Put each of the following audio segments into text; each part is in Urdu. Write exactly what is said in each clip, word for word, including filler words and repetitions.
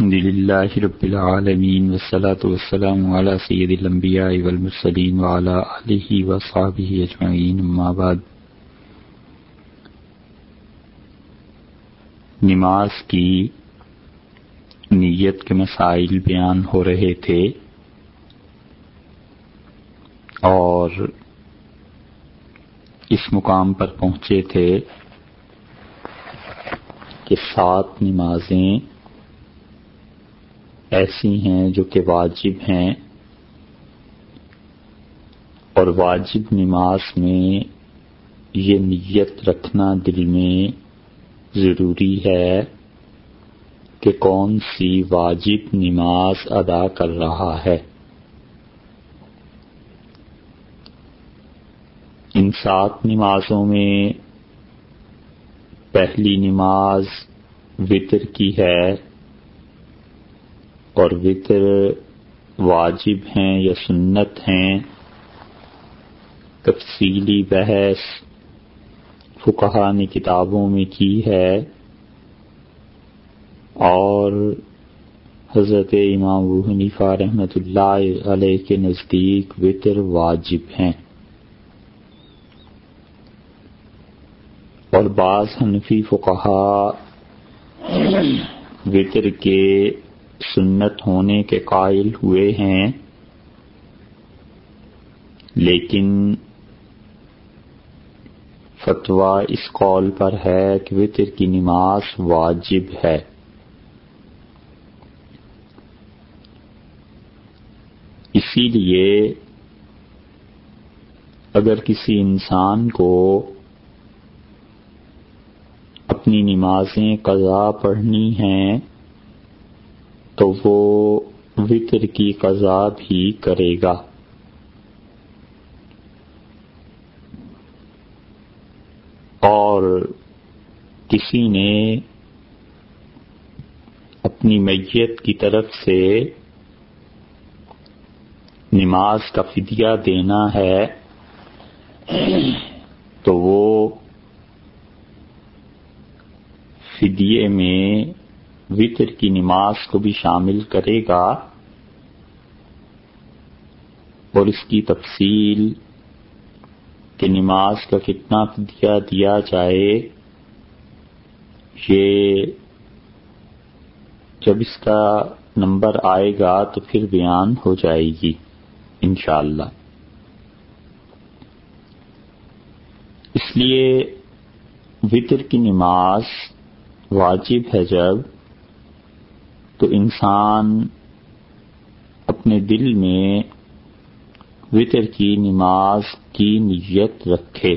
الحمد للہ رب العالمین والصلاة والسلام علی سید الانبیاء والمرسلین وعلی آلہ وصحبہ اجمعین، اما بعد۔ نماز کی نیت کے مسائل بیان ہو رہے تھے اور اس مقام پر پہنچے تھے کہ سات نمازیں ایسی ہیں جو کہ واجب ہیں، اور واجب نماز میں یہ نیت رکھنا دل میں ضروری ہے کہ کون سی واجب نماز ادا کر رہا ہے۔ ان سات نمازوں میں پہلی نماز وتر کی ہے، اور وتر واجب ہیں یا سنت ہیں، تفصیلی بحث فقہا نے کتابوں میں کی ہے، اور حضرت امام ابو حنیفہ رحمۃ اللہ علیہ کے نزدیک وتر واجب ہیں، اور بعض حنفی فقہا وتر کے سنت ہونے کے قائل ہوئے ہیں، لیکن فتویٰ اس قول پر ہے کہ وتر کی نماز واجب ہے۔ اسی لیے اگر کسی انسان کو اپنی نمازیں قضا پڑھنی ہیں تو وہ وتر کی قضا بھی کرے گا، اور کسی نے اپنی میت کی طرف سے نماز کا فدیہ دینا ہے تو وہ فدیے میں وتر کی نماز کو بھی شامل کرے گا، اور اس کی تفصیل کہ نماز کا کتنا فدیہ دیا جائے یہ جب اس کا نمبر آئے گا تو پھر بیان ہو جائے گی انشاءاللہ۔ اس لیے وتر کی نماز واجب ہے جب، تو انسان اپنے دل میں وتر کی نماز کی نیت رکھے،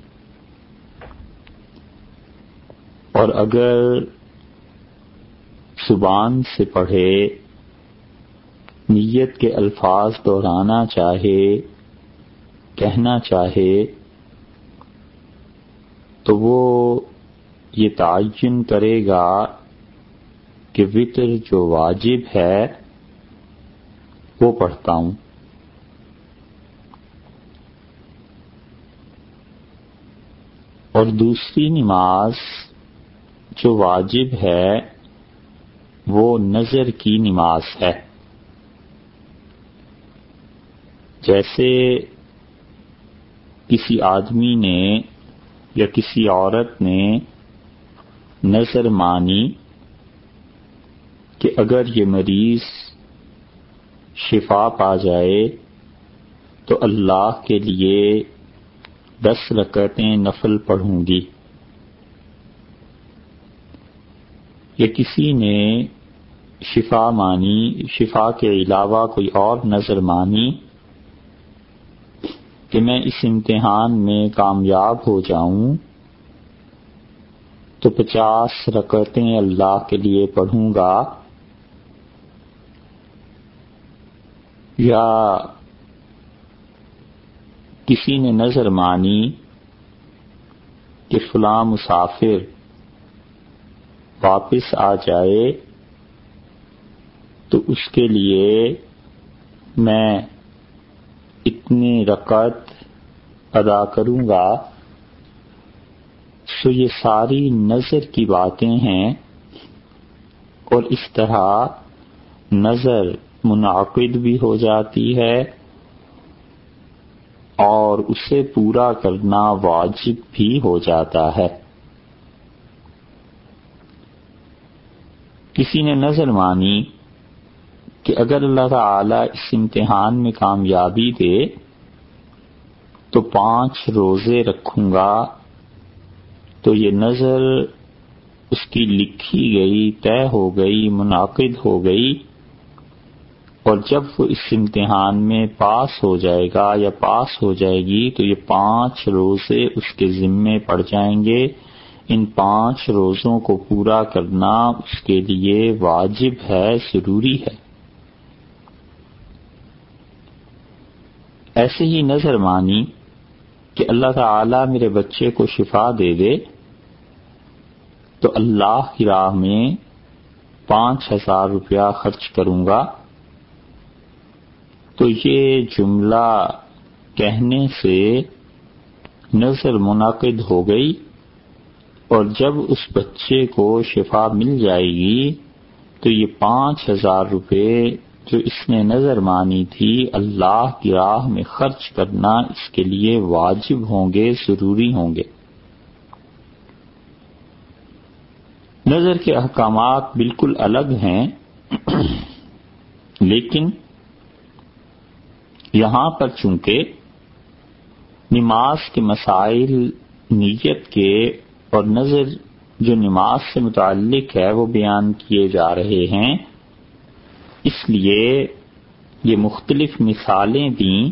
اور اگر زبان سے پڑھے، نیت کے الفاظ دہرانا چاہے، کہنا چاہے، تو وہ یہ تعین کرے گا کہ وتر جو واجب ہے وہ پڑھتا ہوں، اور دوسری نماز جو واجب ہے وہ نظر کی نماز ہے۔ جیسے کسی آدمی نے یا کسی عورت نے نظر مانی کہ اگر یہ مریض شفا پا جائے تو اللہ کے لیے دس رکعتیں نفل پڑھوں گی، یا کسی نے شفا مانی، شفا کے علاوہ کوئی اور نظر مانی کہ میں اس امتحان میں کامیاب ہو جاؤں تو پچاس رکعتیں اللہ کے لیے پڑھوں گا، یا کسی نے نظر مانی کہ فلاں مسافر واپس آ جائے تو اس کے لیے میں اتنی رکعت ادا کروں گا، سو یہ ساری نظر کی باتیں ہیں، اور اس طرح نظر منعقد بھی ہو جاتی ہے اور اسے پورا کرنا واجب بھی ہو جاتا ہے۔ کسی نے نظر مانی کہ اگر اللہ تعالی اس امتحان میں کامیابی دے تو پانچ روزے رکھوں گا، تو یہ نظر اس کی لکھی گئی، طے ہو گئی، منعقد ہو گئی، اور جب وہ اس امتحان میں پاس ہو جائے گا یا پاس ہو جائے گی تو یہ پانچ روزے اس کے ذمے پڑ جائیں گے۔ ان پانچ روزوں کو پورا کرنا اس کے لیے واجب ہے، ضروری ہے۔ ایسے ہی نظر مانی کہ اللہ تعالیٰ میرے بچے کو شفا دے دے تو اللہ کی راہ میں پانچ ہزار روپیہ خرچ کروں گا، تو یہ جملہ کہنے سے نظر منعقد ہو گئی، اور جب اس بچے کو شفا مل جائے گی تو یہ پانچ ہزار روپے جو اس نے نظر مانی تھی اللہ کی راہ میں خرچ کرنا اس کے لیے واجب ہوں گے، ضروری ہوں گے۔ نظر کے احکامات بالکل الگ ہیں، لیکن یہاں پر چونکہ نماز کے مسائل نیت کے اور نظر جو نماز سے متعلق ہے وہ بیان کیے جا رہے ہیں، اس لیے یہ مختلف مثالیں دیں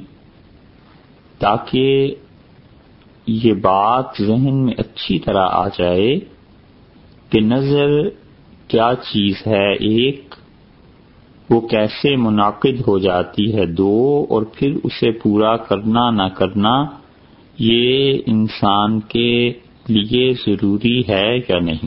تاکہ یہ بات ذہن میں اچھی طرح آ جائے کہ نظر کیا چیز ہے، ایک وہ کیسے منعقد ہو جاتی ہے، دو اور پھر اسے پورا کرنا نہ کرنا یہ انسان کے لیے ضروری ہے یا نہیں۔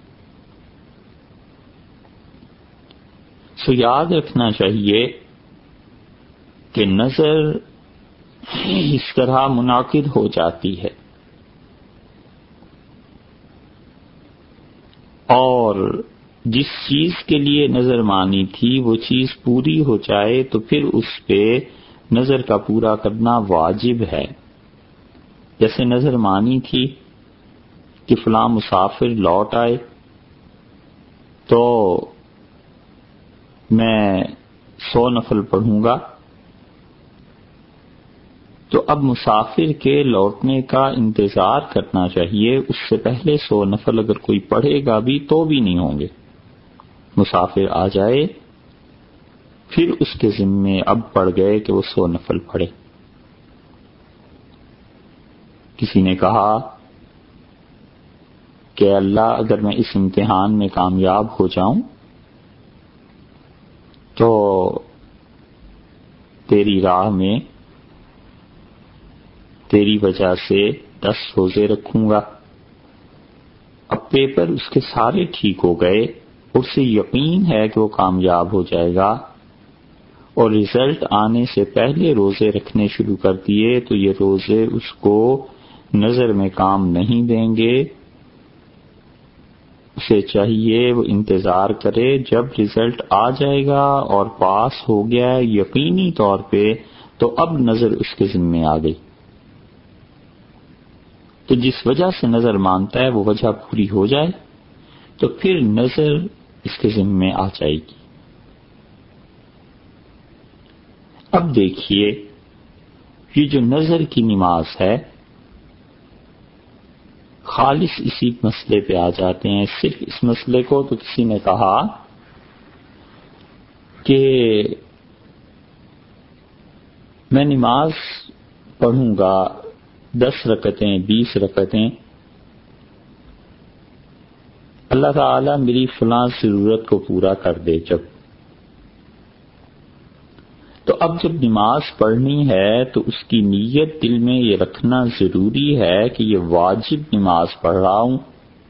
سو یاد رکھنا چاہیے کہ نظر اس طرح منعقد ہو جاتی ہے، اور جس چیز کے لیے نظر مانی تھی وہ چیز پوری ہو جائے تو پھر اس پہ نظر کا پورا کرنا واجب ہے۔ جیسے نظر مانی تھی کہ فلاں مسافر لوٹ آئے تو میں سو نفل پڑھوں گا، تو اب مسافر کے لوٹنے کا انتظار کرنا چاہیے، اس سے پہلے سو نفل اگر کوئی پڑھے گا بھی تو بھی نہیں ہوں گے۔ مسافر آ جائے پھر اس کے ذمے اب پڑ گئے کہ وہ سو نفل پڑھے۔ کسی نے کہا کہ اللہ اگر میں اس امتحان میں کامیاب ہو جاؤں تو تیری راہ میں تیری وجہ سے دس روزے رکھوں گا۔ اب پیپر اس کے سارے ٹھیک ہو گئے، اسے یقین ہے کہ وہ کامیاب ہو جائے گا، اور رزلٹ آنے سے پہلے روزے رکھنے شروع کر دیے تو یہ روزے اس کو نظر میں کام نہیں دیں گے۔ اسے چاہیے وہ انتظار کرے، جب رزلٹ آ جائے گا اور پاس ہو گیا یقینی طور پہ تو اب نظر اس کے ذمے آ گئی، تو جس وجہ سے نظر مانتا ہے وہ وجہ پوری ہو جائے تو پھر نظر اس کے ذمے آ جائے گی۔ اب دیکھیے یہ جو نظر کی نماز ہے، خالص اسی مسئلے پہ آ جاتے ہیں۔ صرف اس مسئلے کو تو کسی نے کہا کہ میں نماز پڑھوں گا دس رکعتیں، بیس رکعتیں، اللہ تعالیٰ میری فلاں ضرورت کو پورا کر دے جب۔ تو اب جب نماز پڑھنی ہے تو اس کی نیت دل میں یہ رکھنا ضروری ہے کہ یہ واجب نماز پڑھ رہا ہوں،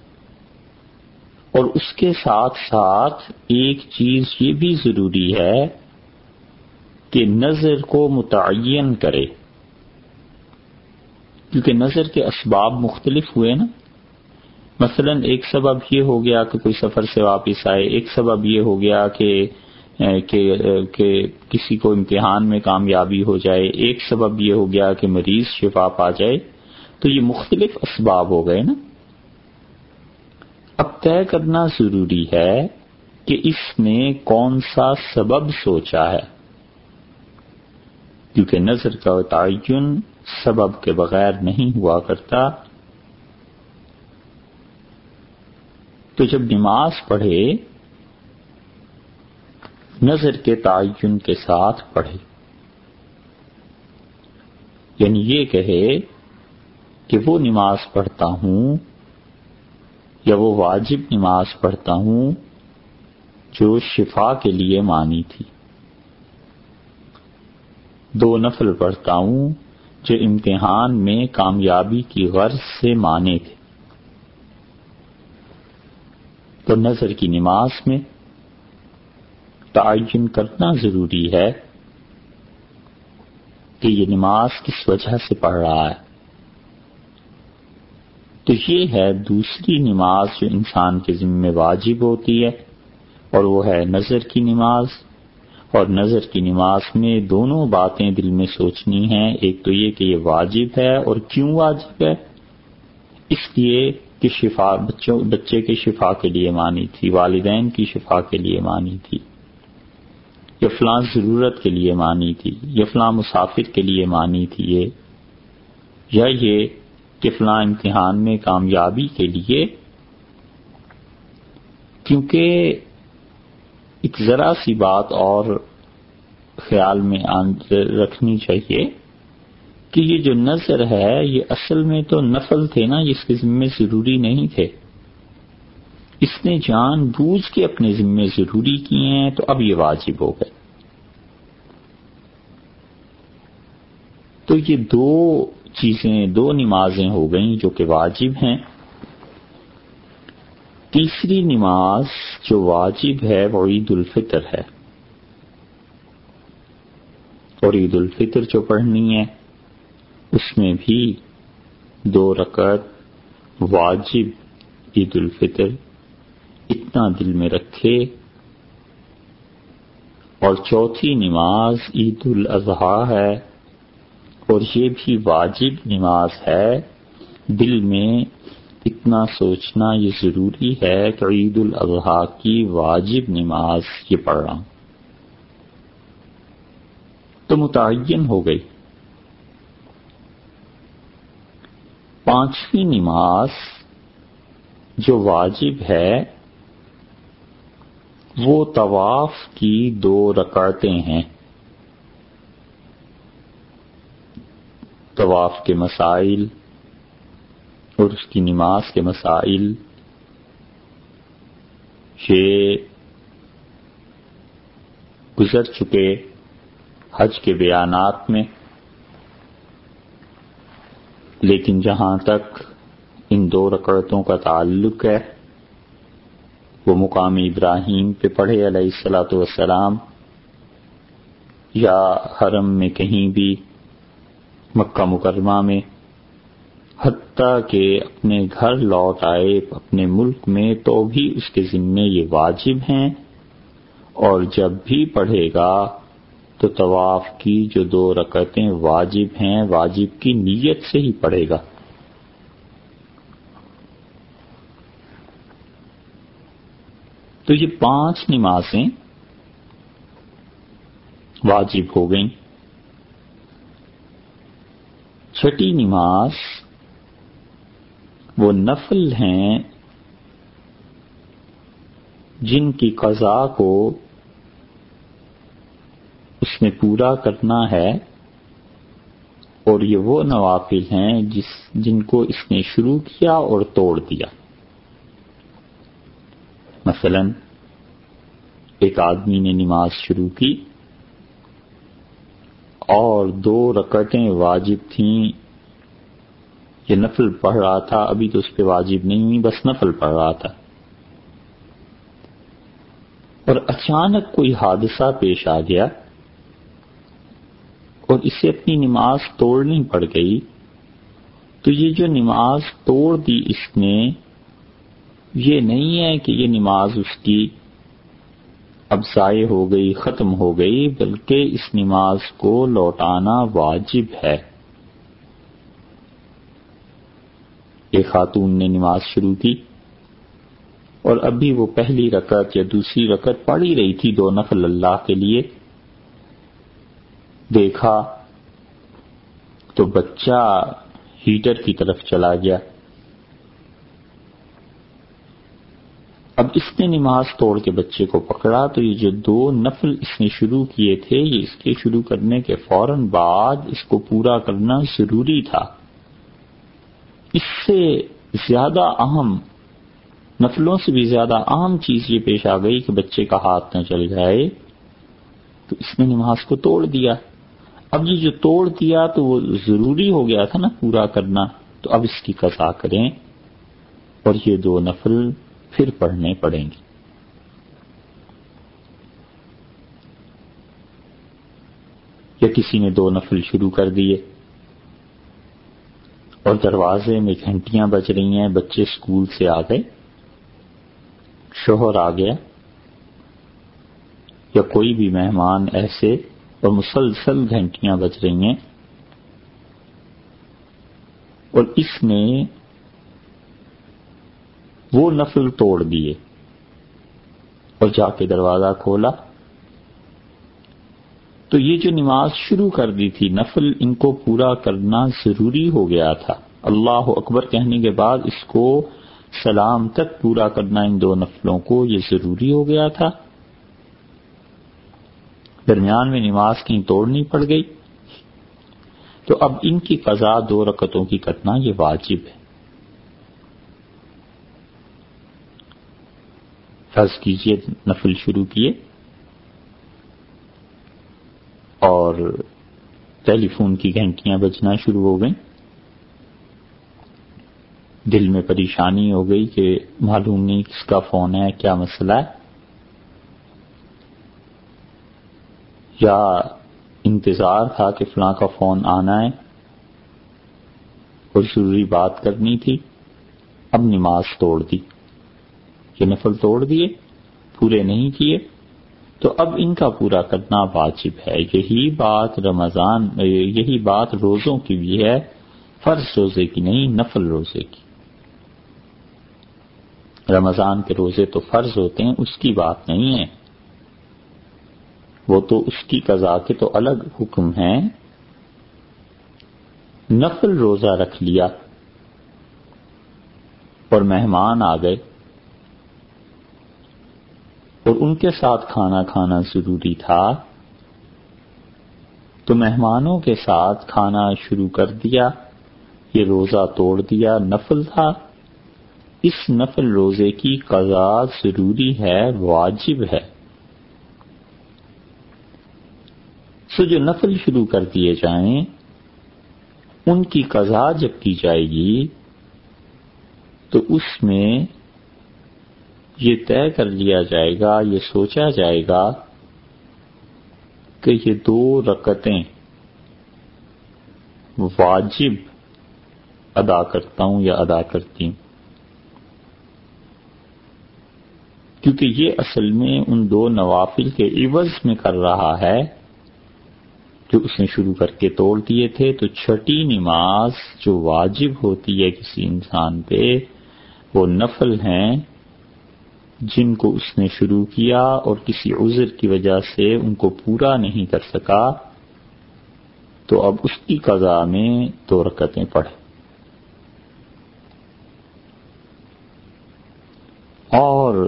اور اس کے ساتھ ساتھ ایک چیز یہ بھی ضروری ہے کہ نظر کو متعین کرے، کیونکہ نظر کے اسباب مختلف ہوئے نا۔ مثلا ایک سبب یہ ہو گیا کہ کوئی سفر سے واپس آئے، ایک سبب یہ ہو گیا کہ کہ, کہ کسی کو امتحان میں کامیابی ہو جائے، ایک سبب یہ ہو گیا کہ مریض شفا پا جائے، تو یہ مختلف اسباب ہو گئے نا۔ اب طے کرنا ضروری ہے کہ اس نے کون سا سبب سوچا ہے، کیونکہ نظر کا تعین سبب کے بغیر نہیں ہوا کرتا۔ تو جب نماز پڑھے نظر کے تعین کے ساتھ پڑھے، یعنی یہ کہے کہ وہ نماز پڑھتا ہوں یا وہ واجب نماز پڑھتا ہوں جو شفا کے لیے مانی تھی، دو نفل پڑھتا ہوں جو امتحان میں کامیابی کی غرض سے مانے تھے۔ تو نظر کی نماز میں تعین کرنا ضروری ہے کہ یہ نماز کس وجہ سے پڑھ رہا ہے۔ تو یہ ہے دوسری نماز جو انسان کے ذمہ واجب ہوتی ہے، اور وہ ہے نظر کی نماز۔ اور نظر کی نماز میں دونوں باتیں دل میں سوچنی ہیں، ایک تو یہ کہ یہ واجب ہے، اور کیوں واجب ہے؟ اس لیے کہ شفا بچوں بچے کے شفا کے لیے مانی تھی، والدین کی شفا کے لیے مانی تھی، یا فلاں ضرورت کے لیے مانی تھی، یا فلاں مسافر کے لیے مانی تھی، یہ یا یہ کہ فلاں امتحان میں کامیابی کے لیے۔ کیونکہ ایک ذرا سی بات اور خیال میں رکھنی چاہیے کہ یہ جو نظر ہے یہ اصل میں تو نفل تھے نا، اس کے ذمے ضروری نہیں تھے، اس نے جان بوجھ کے اپنے ذمے ضروری کیے ہیں، تو اب یہ واجب ہو گئے۔ تو یہ دو چیزیں، دو نمازیں ہو گئیں جو کہ واجب ہیں۔ تیسری نماز جو واجب ہے وہ عید الفطر ہے، اور عید الفطر جو پڑھنی ہے اس میں بھی دو رکعت واجب عید الفطر اتنا دل میں رکھے، اور چوتھی نماز عید الاضحیٰ ہے، اور یہ بھی واجب نماز ہے، دل میں اتنا سوچنا یہ ضروری ہے کہ عید الاضحیٰ کی واجب نماز یہ پڑھ رہا ہوں، تو متعین ہو گئی۔ پانچویں نماز جو واجب ہے وہ طواف کی دو رکعتیں ہیں۔ طواف کے مسائل اور اس کی نماز کے مسائل یہ گزر چکے حج کے بیانات میں، لیکن جہاں تک ان دو رکعتوں کا تعلق ہے وہ مقام ابراہیم پہ پڑھے علیہ الصلاۃ والسلام، یا حرم میں کہیں بھی، مکہ مکرمہ میں، حتیٰ کہ اپنے گھر لوٹ آئے اپنے ملک میں، تو بھی اس کے ذمے یہ واجب ہیں، اور جب بھی پڑھے گا تو طواف کی جو دو رکعتیں واجب ہیں واجب کی نیت سے ہی پڑھے گا۔ تو یہ پانچ نمازیں واجب ہو گئیں۔ چھٹی نماز وہ نفل ہیں جن کی قضا کو اس میں پورا کرنا ہے، اور یہ وہ نوافل ہیں جس جن کو اس نے شروع کیا اور توڑ دیا۔ مثلا ایک آدمی نے نماز شروع کی اور دو رکعتیں واجب تھیں، یہ نفل پڑھ رہا تھا، ابھی تو اس پہ واجب نہیں ہوئی، بس نفل پڑھ رہا تھا، اور اچانک کوئی حادثہ پیش آ گیا اور اسے اپنی نماز توڑنی پڑ گئی، تو یہ جو نماز توڑ دی اس نے یہ نہیں ہے کہ یہ نماز اس کی اب ضائع ہو گئی، ختم ہو گئی، بلکہ اس نماز کو لوٹانا واجب ہے۔ ایک خاتون نے نماز شروع کی اور ابھی وہ پہلی رکعت یا دوسری رکعت پڑھ ہی رہی تھی دو نفل اللہ کے لیے، دیکھا تو بچہ ہیٹر کی طرف چلا گیا۔ اب اس نے نماز توڑ کے بچے کو پکڑا تو یہ جو دو نفل اس نے شروع کیے تھے، یہ اس کے شروع کرنے کے فوراً بعد اس کو پورا کرنا ضروری تھا۔ اس سے زیادہ اہم، نفلوں سے بھی زیادہ اہم چیز یہ پیش آ گئی کہ بچے کا ہاتھ نہ چل جائے، تو اس نے نماز کو توڑ دیا۔ اب یہ جو توڑ دیا تو وہ ضروری ہو گیا تھا نا پورا کرنا، تو اب اس کی قضا کریں اور یہ دو نفل پھر پڑھنے پڑیں گے۔ یا کسی نے دو نفل شروع کر دیے اور دروازے میں گھنٹیاں بج رہی ہیں، بچے اسکول سے آ گئے، شوہر آ گیا یا کوئی بھی مہمان ایسے، اور مسلسل گھنٹیاں بج رہی ہیں، اور اس نے وہ نفل توڑ دیے اور جا کے دروازہ کھولا، تو یہ جو نماز شروع کر دی تھی نفل، ان کو پورا کرنا ضروری ہو گیا تھا۔ اللہ اکبر کہنے کے بعد اس کو سلام تک پورا کرنا، ان دو نفلوں کو یہ ضروری ہو گیا تھا۔ درمیان میں نماز کہیں توڑنی پڑ گئی تو اب ان کی قضا دو رکعتوں کی کرنا یہ واجب ہے۔ فرض کیجئے نفل شروع کیے اور ٹیلی فون کی گھنٹیاں بجنا شروع ہو گئیں، دل میں پریشانی ہو گئی کہ معلوم نہیں کس کا فون ہے، کیا مسئلہ ہے، یا انتظار تھا کہ فلاں کا فون آنا ہے اور ضروری بات کرنی تھی، اب نماز توڑ دی، یہ نفل توڑ دیے، پورے نہیں کیے، تو اب ان کا پورا کرنا واجب ہے۔ یہی بات رمضان، یہی بات روزوں کی بھی ہے، فرض روزے کی نہیں، نفل روزے کی۔ رمضان کے روزے تو فرض ہوتے ہیں، اس کی بات نہیں ہے، وہ تو اس کی قضا کے تو الگ حکم ہیں۔ نفل روزہ رکھ لیا اور مہمان آ گئے اور ان کے ساتھ کھانا کھانا ضروری تھا، تو مہمانوں کے ساتھ کھانا شروع کر دیا، یہ روزہ توڑ دیا، نفل تھا، اس نفل روزے کی قضا ضروری ہے، واجب ہے۔ سو جو نفل شروع کر دیے جائیں ان کی قضا جب کی جائے گی تو اس میں یہ طے کر لیا جائے گا، یہ سوچا جائے گا کہ یہ دو رکعتیں واجب ادا کرتا ہوں یا ادا کرتی ہوں، کیونکہ یہ اصل میں ان دو نوافل کے عوض میں کر رہا ہے جو اس نے شروع کر کے توڑ دیے تھے۔ تو چھٹی نماز جو واجب ہوتی ہے کسی انسان پہ، وہ نفل ہیں جن کو اس نے شروع کیا اور کسی عذر کی وجہ سے ان کو پورا نہیں کر سکا، تو اب اس کی قضا میں دو رکعتیں پڑھے۔ اور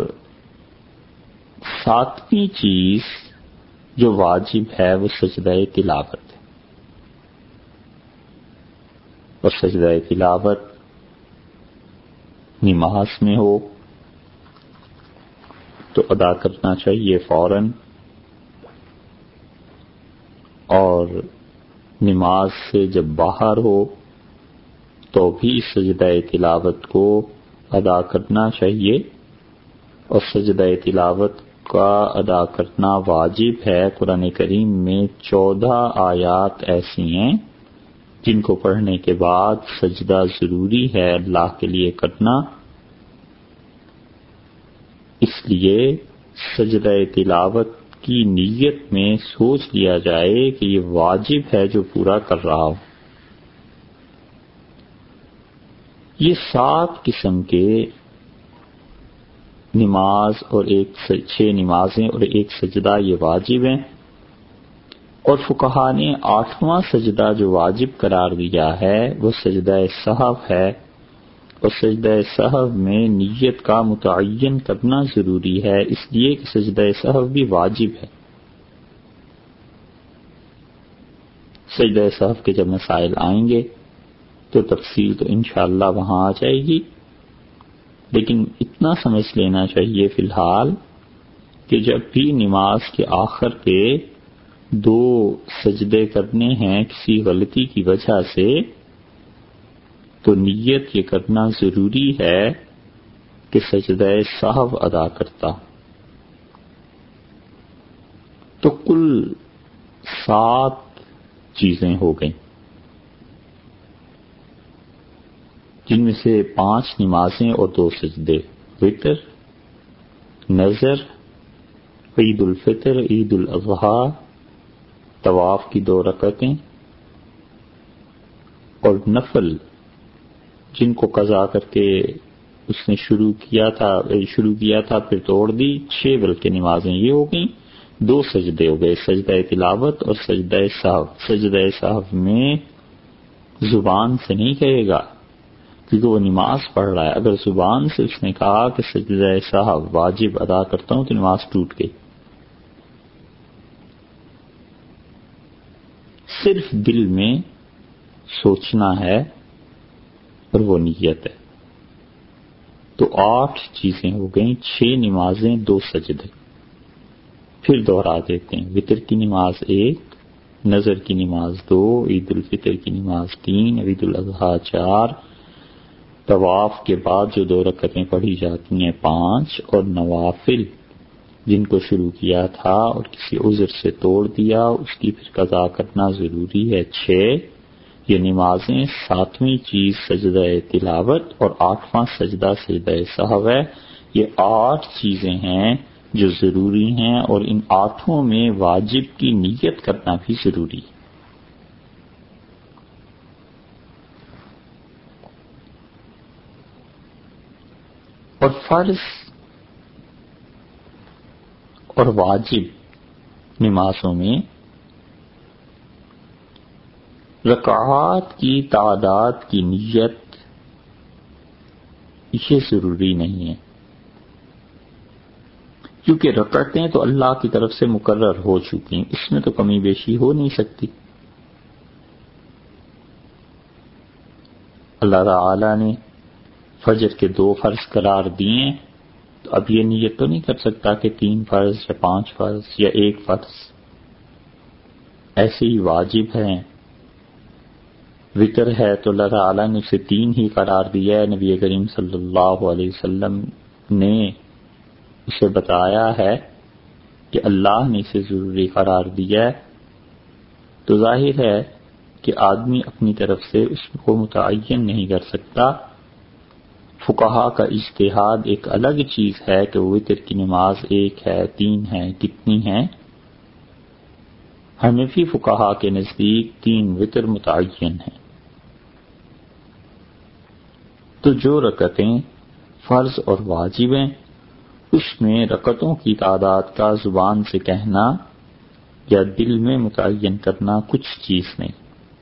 ساتویں چیز جو واجب ہے وہ سجدہ تلاوت ہے، اور سجدہ تلاوت نماز میں ہو تو ادا کرنا چاہیے فوراً، اور نماز سے جب باہر ہو تو بھی سجدہ تلاوت کو ادا کرنا چاہیے، اور سجدہ تلاوت کا ادا کرنا واجب ہے۔ قرآن کریم میں چودہ آیات ایسی ہیں جن کو پڑھنے کے بعد سجدہ ضروری ہے اللہ کے لیے کرنا، اس لیے سجدہ تلاوت کی نیت میں سوچ لیا جائے کہ یہ واجب ہے جو پورا کر رہا ہوں۔ یہ سات قسم کے نماز اور ایک چھ نمازیں اور ایک سجدہ یہ واجب ہیں، اور فقہا نے آٹھواں سجدہ جو واجب قرار دیا ہے وہ سجدہ سہو ہے، اور سجدہ سہو میں نیت کا متعین کرنا ضروری ہے، اس لیے کہ سجدہ سہو بھی واجب ہے۔ سجدہ سہو کے جب مسائل آئیں گے تو تفصیل تو انشاءاللہ وہاں آ جائے گی، لیکن اتنا سمجھ لینا چاہیے فی الحال کہ جب بھی نماز کے آخر پہ دو سجدے کرنے ہیں کسی غلطی کی وجہ سے، تو نیت یہ کرنا ضروری ہے کہ سجدہ سہو ادا کرتا۔ تو کل سات چیزیں ہو گئیں، جن میں سے پانچ نمازیں اور دو سجدے، وتر، نظر، عید الفطر، عید الاضحیٰ، طواف کی دو رکعتیں، اور نفل جن کو قضا کر کے اس نے شروع کیا تھا شروع کیا تھا پھر توڑ دی، چھ بلکہ نمازیں یہ ہو گئیں، دو سجدے ہو گئے، سجدہ تلاوت اور سجدہ سہو۔ سجدہ سہو میں زبان سے نہیں کہے گا کیونکہ وہ نماز پڑھ رہا ہے، اگر زبان سے اس نے کہا کہ سجدہ سہو واجب ادا کرتا ہوں تو نماز ٹوٹ گئی۔ صرف دل میں سوچنا ہے اور وہ نیت ہے۔ تو آٹھ چیزیں ہو گئیں، چھ نمازیں، دو سجدے۔ پھر دوہرا دیتے ہیں، وتر کی نماز ایک، نظر کی نماز دو، عید الفطر کی نماز تین، عید الاضحیٰ چار، طواف کے بعد جو دو رکعتیں پڑھی جاتی ہیں پانچ، اور نوافل جن کو شروع کیا تھا اور کسی عذر سے توڑ دیا اس کی پھر قضا کرنا ضروری ہے چھ۔ یہ نمازیں، ساتویں چیز سجدہ تلاوت اور آٹھواں سجدہ سجدہ سہو ہے۔ یہ آٹھ چیزیں ہیں جو ضروری ہیں، اور ان آٹھوں میں واجب کی نیت کرنا بھی ضروری ہے۔ اور فرض اور واجب نمازوں میں رکعات کی تعداد کی نیت یہ ضروری نہیں ہے، کیونکہ رکعتیں تو اللہ کی طرف سے مقرر ہو چکی ہیں، اس میں تو کمی بیشی ہو نہیں سکتی۔ اللہ تعالی نے فجر کے دو فرض قرار دیے، تو اب یہ نیت تو نہیں کر سکتا کہ تین فرض یا پانچ فرض یا ایک فرض، ایسے ہی واجب ہیں۔ وتر ہے تو اللہ تعالیٰ نے اسے تین ہی قرار دیا ہے، نبی کریم صلی اللہ علیہ وسلم نے اسے بتایا ہے کہ اللہ نے اسے ضروری قرار دیا ہے، تو ظاہر ہے کہ آدمی اپنی طرف سے اس کو متعین نہیں کر سکتا۔ فقہا کا اجتہاد ایک الگ چیز ہے کہ وتر کی نماز ایک ہے، تین ہے، کتنی ہیں۔ حنفی فقہا کے نزدیک تین وتر متعین ہیں۔ تو جو رکعتیں فرض اور واجب ہیں اس میں رکعتوں کی تعداد کا زبان سے کہنا یا دل میں متعین کرنا کچھ چیز نہیں۔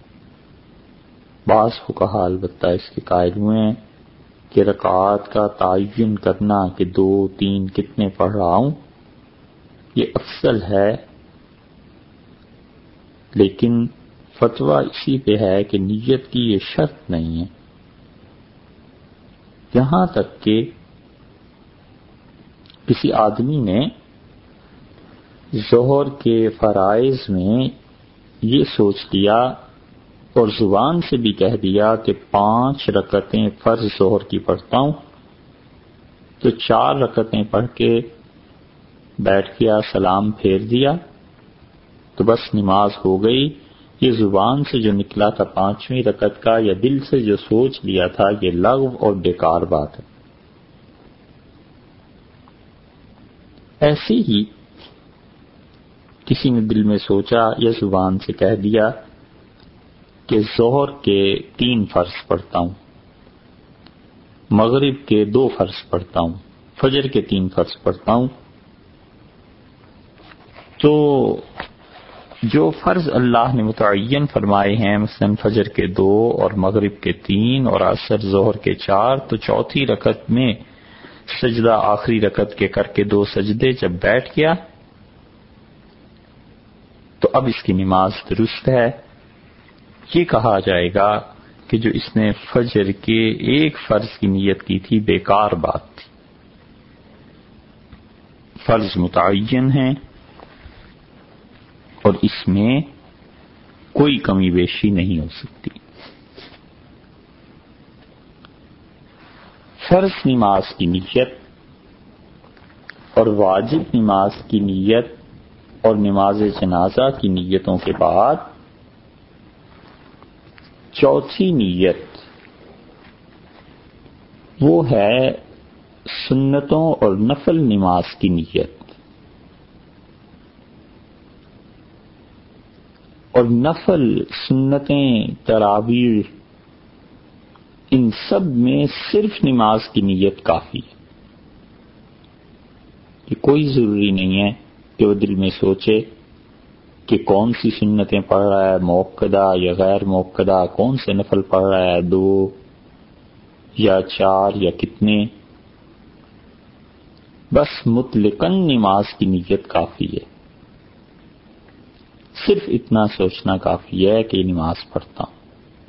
بعض فقہا البتہ اس کے قائل ہوئے ہیں کہ رکعات کا تعین کرنا کہ دو تین کتنے پڑھ رہا ہوں یہ افضل ہے، لیکن فتویٰ اسی پہ ہے کہ نیت کی یہ شرط نہیں ہے، یہاں تک کہ کسی آدمی نے ظہر کے فرائض میں یہ سوچ لیا اور زبان سے بھی کہہ دیا کہ پانچ رکعتیں فرض ظہر کی پڑھتا ہوں، تو چار رکعتیں پڑھ کے بیٹھ گیا، سلام پھیر دیا، تو بس نماز ہو گئی۔ یہ زبان سے جو نکلا تھا پانچویں رکعت کا یا دل سے جو سوچ لیا تھا یہ لغو اور بیکار بات ہے۔ ایسے ہی کسی نے دل میں سوچا یا زبان سے کہہ دیا کہ ظہر کے تین فرض پڑھتا ہوں، مغرب کے دو فرض پڑھتا ہوں، فجر کے تین فرض پڑھتا ہوں، تو جو فرض اللہ نے متعین فرمائے ہیں مثلا فجر کے دو اور مغرب کے تین اور عصر ظہر کے چار، تو چوتھی رکعت میں سجدہ آخری رکعت کے کر کے دو سجدے جب بیٹھ گیا تو اب اس کی نماز درست ہے۔ یہ کہا جائے گا کہ جو اس نے فجر کے ایک فرض کی نیت کی تھی بیکار بات تھی، فرض متعین ہیں اور اس میں کوئی کمی بیشی نہیں ہو سکتی۔ فرض نماز کی نیت اور واجب نماز کی نیت اور نماز جنازہ کی نیتوں کے بعد چوتھی نیت وہ ہے سنتوں اور نفل نماز کی نیت، اور نفل سنتیں تراویح ان سب میں صرف نماز کی نیت کافی ہے۔ یہ کوئی ضروری نہیں ہے کہ وہ دل میں سوچے کہ کون سی سنتیں پڑھ رہا ہے، موقدہ یا غیر موقدہ، کون سے نفل پڑھ رہا ہے، دو یا چار یا کتنے، بس مطلقاً نماز کی نیت کافی ہے، صرف اتنا سوچنا کافی ہے کہ یہ نماز پڑھتا ہوں۔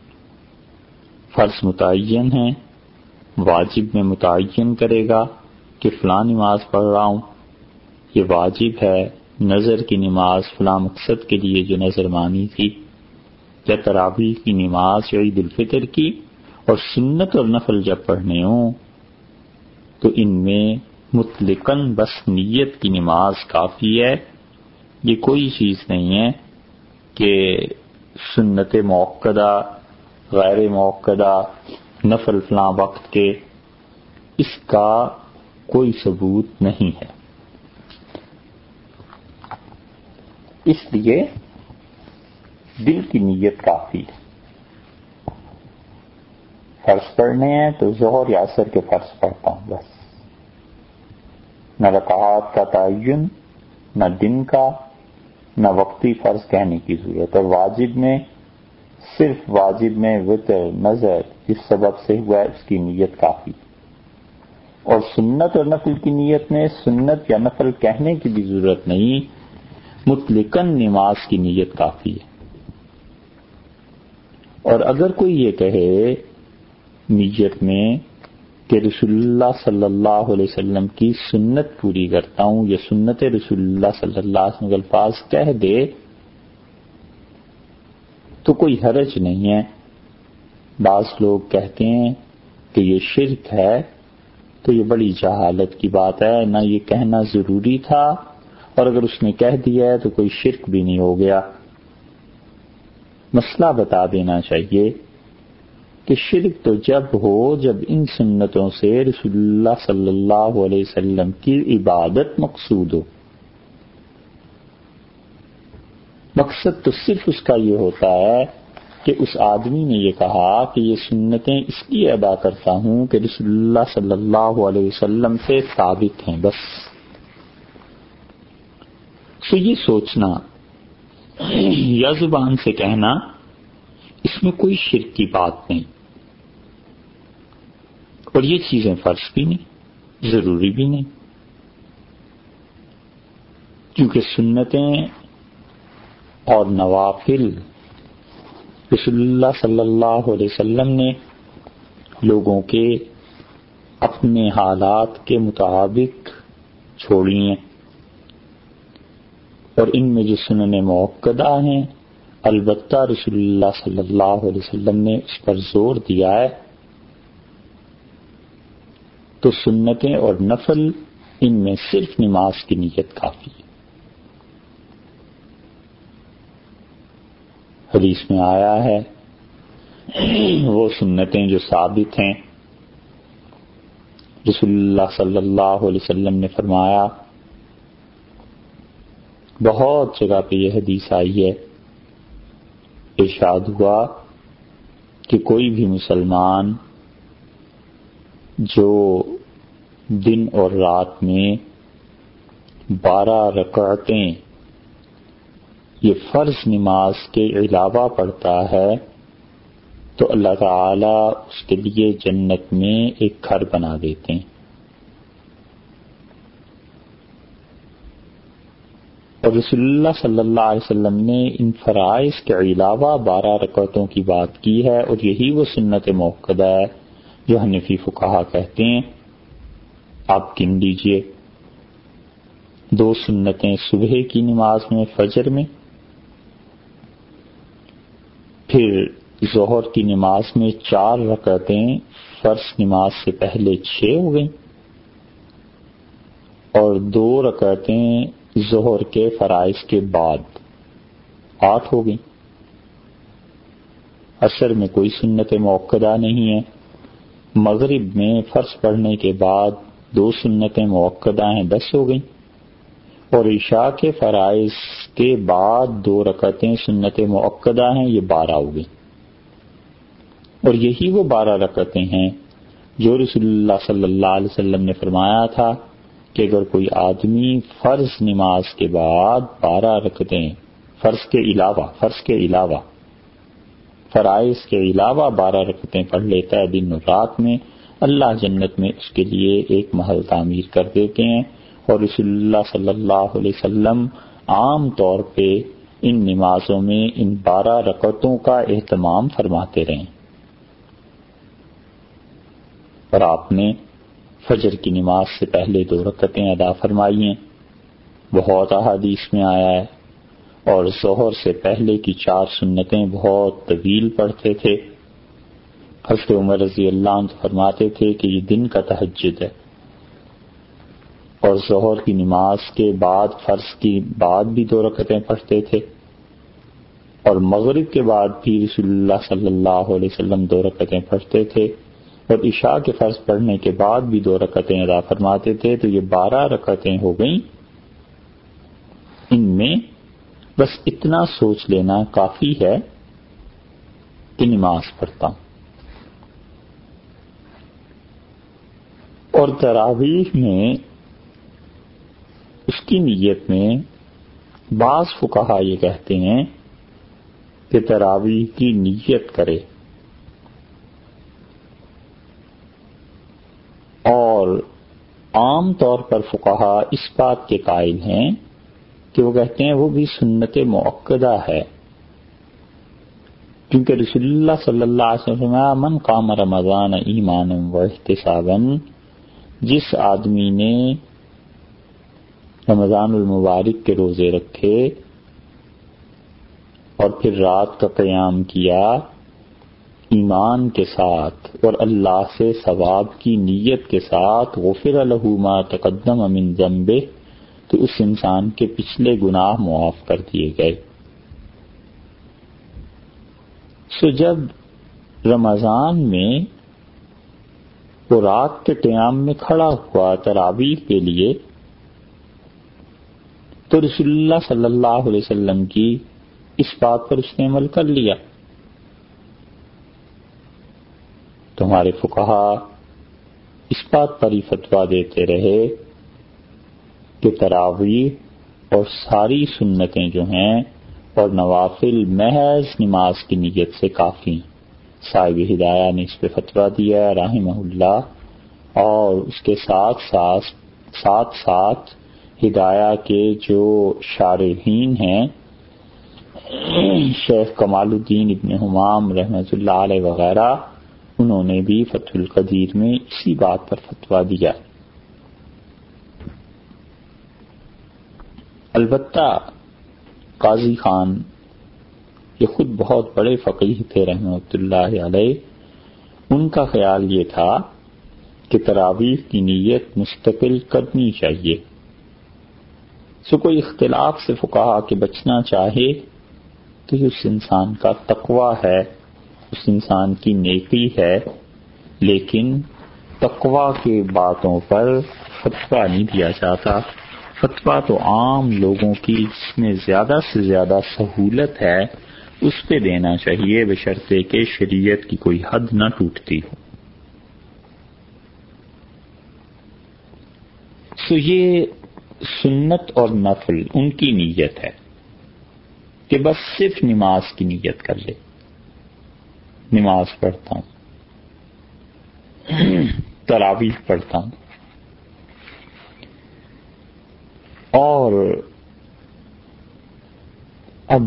فرض متعین ہے، واجب میں متعین کرے گا کہ فلاں نماز پڑھ رہا ہوں، یہ واجب ہے، نظر کی نماز فلاں مقصد کے لیے جو نظر مانی تھی، یا تراویح کی نماز یا عید الفطر کی، اور سنت اور نفل جب پڑھنے ہوں تو ان میں مطلقاً بس نیت کی نماز کافی ہے۔ یہ کوئی چیز نہیں ہے کہ سنت موقدہ، غیر موقدہ، نفل فلاں وقت کے، اس کا کوئی ثبوت نہیں ہے۔ اس لیے دل کی نیت کافی ہے۔ فرض پڑھنے ہیں تو ظہر یا عصر کے فرض پڑھتا ہوں بس، نہ رکعات کا تعین، نہ دن کا، نہ وقتی فرض کہنے کی ضرورت، اور واجب میں صرف واجب میں وتر نظر جس سبب سے ہوا ہے اس کی نیت کافی، اور سنت اور نفل کی نیت میں سنت یا نفل کہنے کی بھی ضرورت نہیں، مطلقاً نماز کی نیت کافی ہے۔ اور اگر کوئی یہ کہے نیت میں کہ رسول اللہ صلی اللہ علیہ وسلم کی سنت پوری کرتا ہوں، یا سنت رسول اللہ صلی اللہ علیہ وسلم کے الفاظ کہہ دے تو کوئی حرج نہیں ہے۔ بعض لوگ کہتے ہیں کہ یہ شرک ہے، تو یہ بڑی جہالت کی بات ہے، نہ یہ کہنا ضروری تھا، اور اگر اس نے کہہ دیا ہے تو کوئی شرک بھی نہیں ہو گیا۔ مسئلہ بتا دینا چاہیے کہ شرک تو جب ہو جب ان سنتوں سے رسول اللہ صلی اللہ علیہ وسلم کی عبادت مقصود ہو۔ مقصد تو صرف اس کا یہ ہوتا ہے کہ اس آدمی نے یہ کہا کہ یہ سنتیں اس لیے ادا کرتا ہوں کہ رسول اللہ صلی اللہ علیہ وسلم سے ثابت ہیں، بس۔ تو یہ سوچنا یا زبان سے کہنا اس میں کوئی شرک کی بات نہیں، اور یہ چیزیں فرض بھی نہیں، ضروری بھی نہیں، کیونکہ سنتیں اور نوافل رسول اللہ صلی اللہ علیہ وسلم نے لوگوں کے اپنے حالات کے مطابق چھوڑی ہیں، اور ان میں جو سنن موقدہ ہیں البتہ رسول اللہ صلی اللہ علیہ وسلم نے اس پر زور دیا ہے، تو سنتیں اور نفل ان میں صرف نماز کی نیت کافی ہے۔ حدیث میں آیا ہے وہ سنتیں جو ثابت ہیں، رسول اللہ صلی اللہ علیہ وسلم نے فرمایا بہت جگہ پہ یہ حدیث آئی ہے، ارشاد ہوا کہ کوئی بھی مسلمان جو دن اور رات میں بارہ رکعتیں یہ فرض نماز کے علاوہ پڑھتا ہے تو اللہ تعالیٰ اس کے لیے جنت میں ایک گھر بنا دیتے ہیں۔ اور رسول اللہ صلی اللہ علیہ وسلم نے ان فرائض کے علاوہ بارہ رکعتوں کی بات کی ہے، اور یہی وہ سنت موقدہ ہے جو حنفی فقہا کہتے ہیں۔ آپ گن لیجئے، دو سنتیں صبح کی نماز میں فجر میں، پھر ظہر کی نماز میں چار رکعتیں فرض نماز سے پہلے چھ ہو گئیں، اور دو رکعتیں ظہر کے فرائض کے بعد آٹھ ہو گئیں۔ عصر میں کوئی سنت موقدہ نہیں ہے، مغرب میں فرض پڑھنے کے بعد دو سنتیں موقدہ ہیں، دس ہو گئیں، اور عشاء کے فرائض کے بعد دو رکعتیں سنت موقدہ ہیں، یہ بارہ ہو گئیں۔ اور یہی وہ بارہ رکعتیں ہیں جو رسول اللہ صلی اللہ علیہ وسلم نے فرمایا تھا کہ اگر کوئی آدمی فرض نماز کے بعد بارہ رکعتیں فرض کے علاوہ فرض کے علاوہ فرائض کے علاوہ بارہ رکعتیں پڑھ لیتا ہے دن اور رات میں، اللہ جنت میں اس کے لیے ایک محل تعمیر کر دیتے ہیں۔ اور رسول اللہ صلی اللہ علیہ وسلم عام طور پہ ان نمازوں میں ان بارہ رکعتوں کا اہتمام فرماتے رہے، اور آپ نے فجر کی نماز سے پہلے دو رکعتیں ادا فرمائی ہیں، بہت احادیث میں آیا ہے، اور ظہر سے پہلے کی چار سنتیں بہت طویل پڑھتے تھے۔ حضرت عمر رضی اللہ عنہ فرماتے تھے کہ یہ دن کا تہجد ہے، اور ظہر کی نماز کے بعد فرض کی بعد بھی دو رکعتیں پڑھتے تھے، اور مغرب کے بعد بھی رسول اللہ صلی اللہ علیہ وسلم دو رکعتیں پڑھتے تھے، اور عشاء کے فرض پڑھنے کے بعد بھی دو رکعتیں ادا فرماتے تھے۔ تو یہ بارہ رکعتیں ہو گئیں۔ ان میں بس اتنا سوچ لینا کافی ہے کہ نماز پڑھتا ہوں۔ اور تراویح میں اس کی نیت میں بعض فقہا یہ کہتے ہیں کہ تراویح کی نیت کرے، اور عام طور پر فقہا اس بات کے قائل ہیں کہ وہ کہتے ہیں وہ بھی سنت مؤکدہ ہے، کیونکہ رسول اللہ صلی اللہ علیہ وسلم من قام رمضان ایمانا و احتسابا، جس آدمی نے رمضان المبارک کے روزے رکھے اور پھر رات کا قیام کیا ایمان کے ساتھ اور اللہ سے ثواب کی نیت کے ساتھ، غفر لہ ما تقدم من ذنبہ، تو اس انسان کے پچھلے گناہ معاف کر دیے گئے۔ سو جب رمضان میں وہ رات کے قیام میں کھڑا ہوا تراویح کے لیے، تو رسول اللہ صلی اللہ علیہ وسلم کی اس بات پر اس نے عمل کر لیا۔ تو ہمارے فقہا اس بات پر ہی فتویٰ دیتے رہے کہ تراویح اور ساری سنتیں جو ہیں اور نوافل محض نماز کی نیت سے کافی ہیں۔ صاحب ہدایہ نے اس پہ فتویٰ دیا ہے رحمہ اللہ، اور اس کے ساتھ ساتھ ساتھ ساتھ ہدایہ کے جو شارحین ہیں شیخ کمال الدین ابن حمام رحمۃ اللہ علیہ وغیرہ، انہوں نے بھی فتح القدیر میں اسی بات پر فتویٰ دیا۔ البتہ قاضی خان یہ خود بہت بڑے فقیہ تھے رحمۃ اللہ علیہ، ان کا خیال یہ تھا کہ تراویح کی نیت مستقل کرنی چاہیے۔ سو کوئی اختلاف سے فقہا کے بچنا چاہے تو یہ اس انسان کا تقویٰ ہے، اس انسان کی نیکی ہے، لیکن تقویٰ کی باتوں پر فتویٰ نہیں دیا جاتا، فتویٰ تو عام لوگوں کی جس میں زیادہ سے زیادہ سہولت ہے اس پہ دینا چاہیے، بشرطے کہ شریعت کی کوئی حد نہ ٹوٹتی ہو۔ سو یہ سنت اور نفل ان کی نیت ہے کہ بس صرف نماز کی نیت کر لے، نماز پڑھتا ہوں، تراویح پڑھتا ہوں، اور اب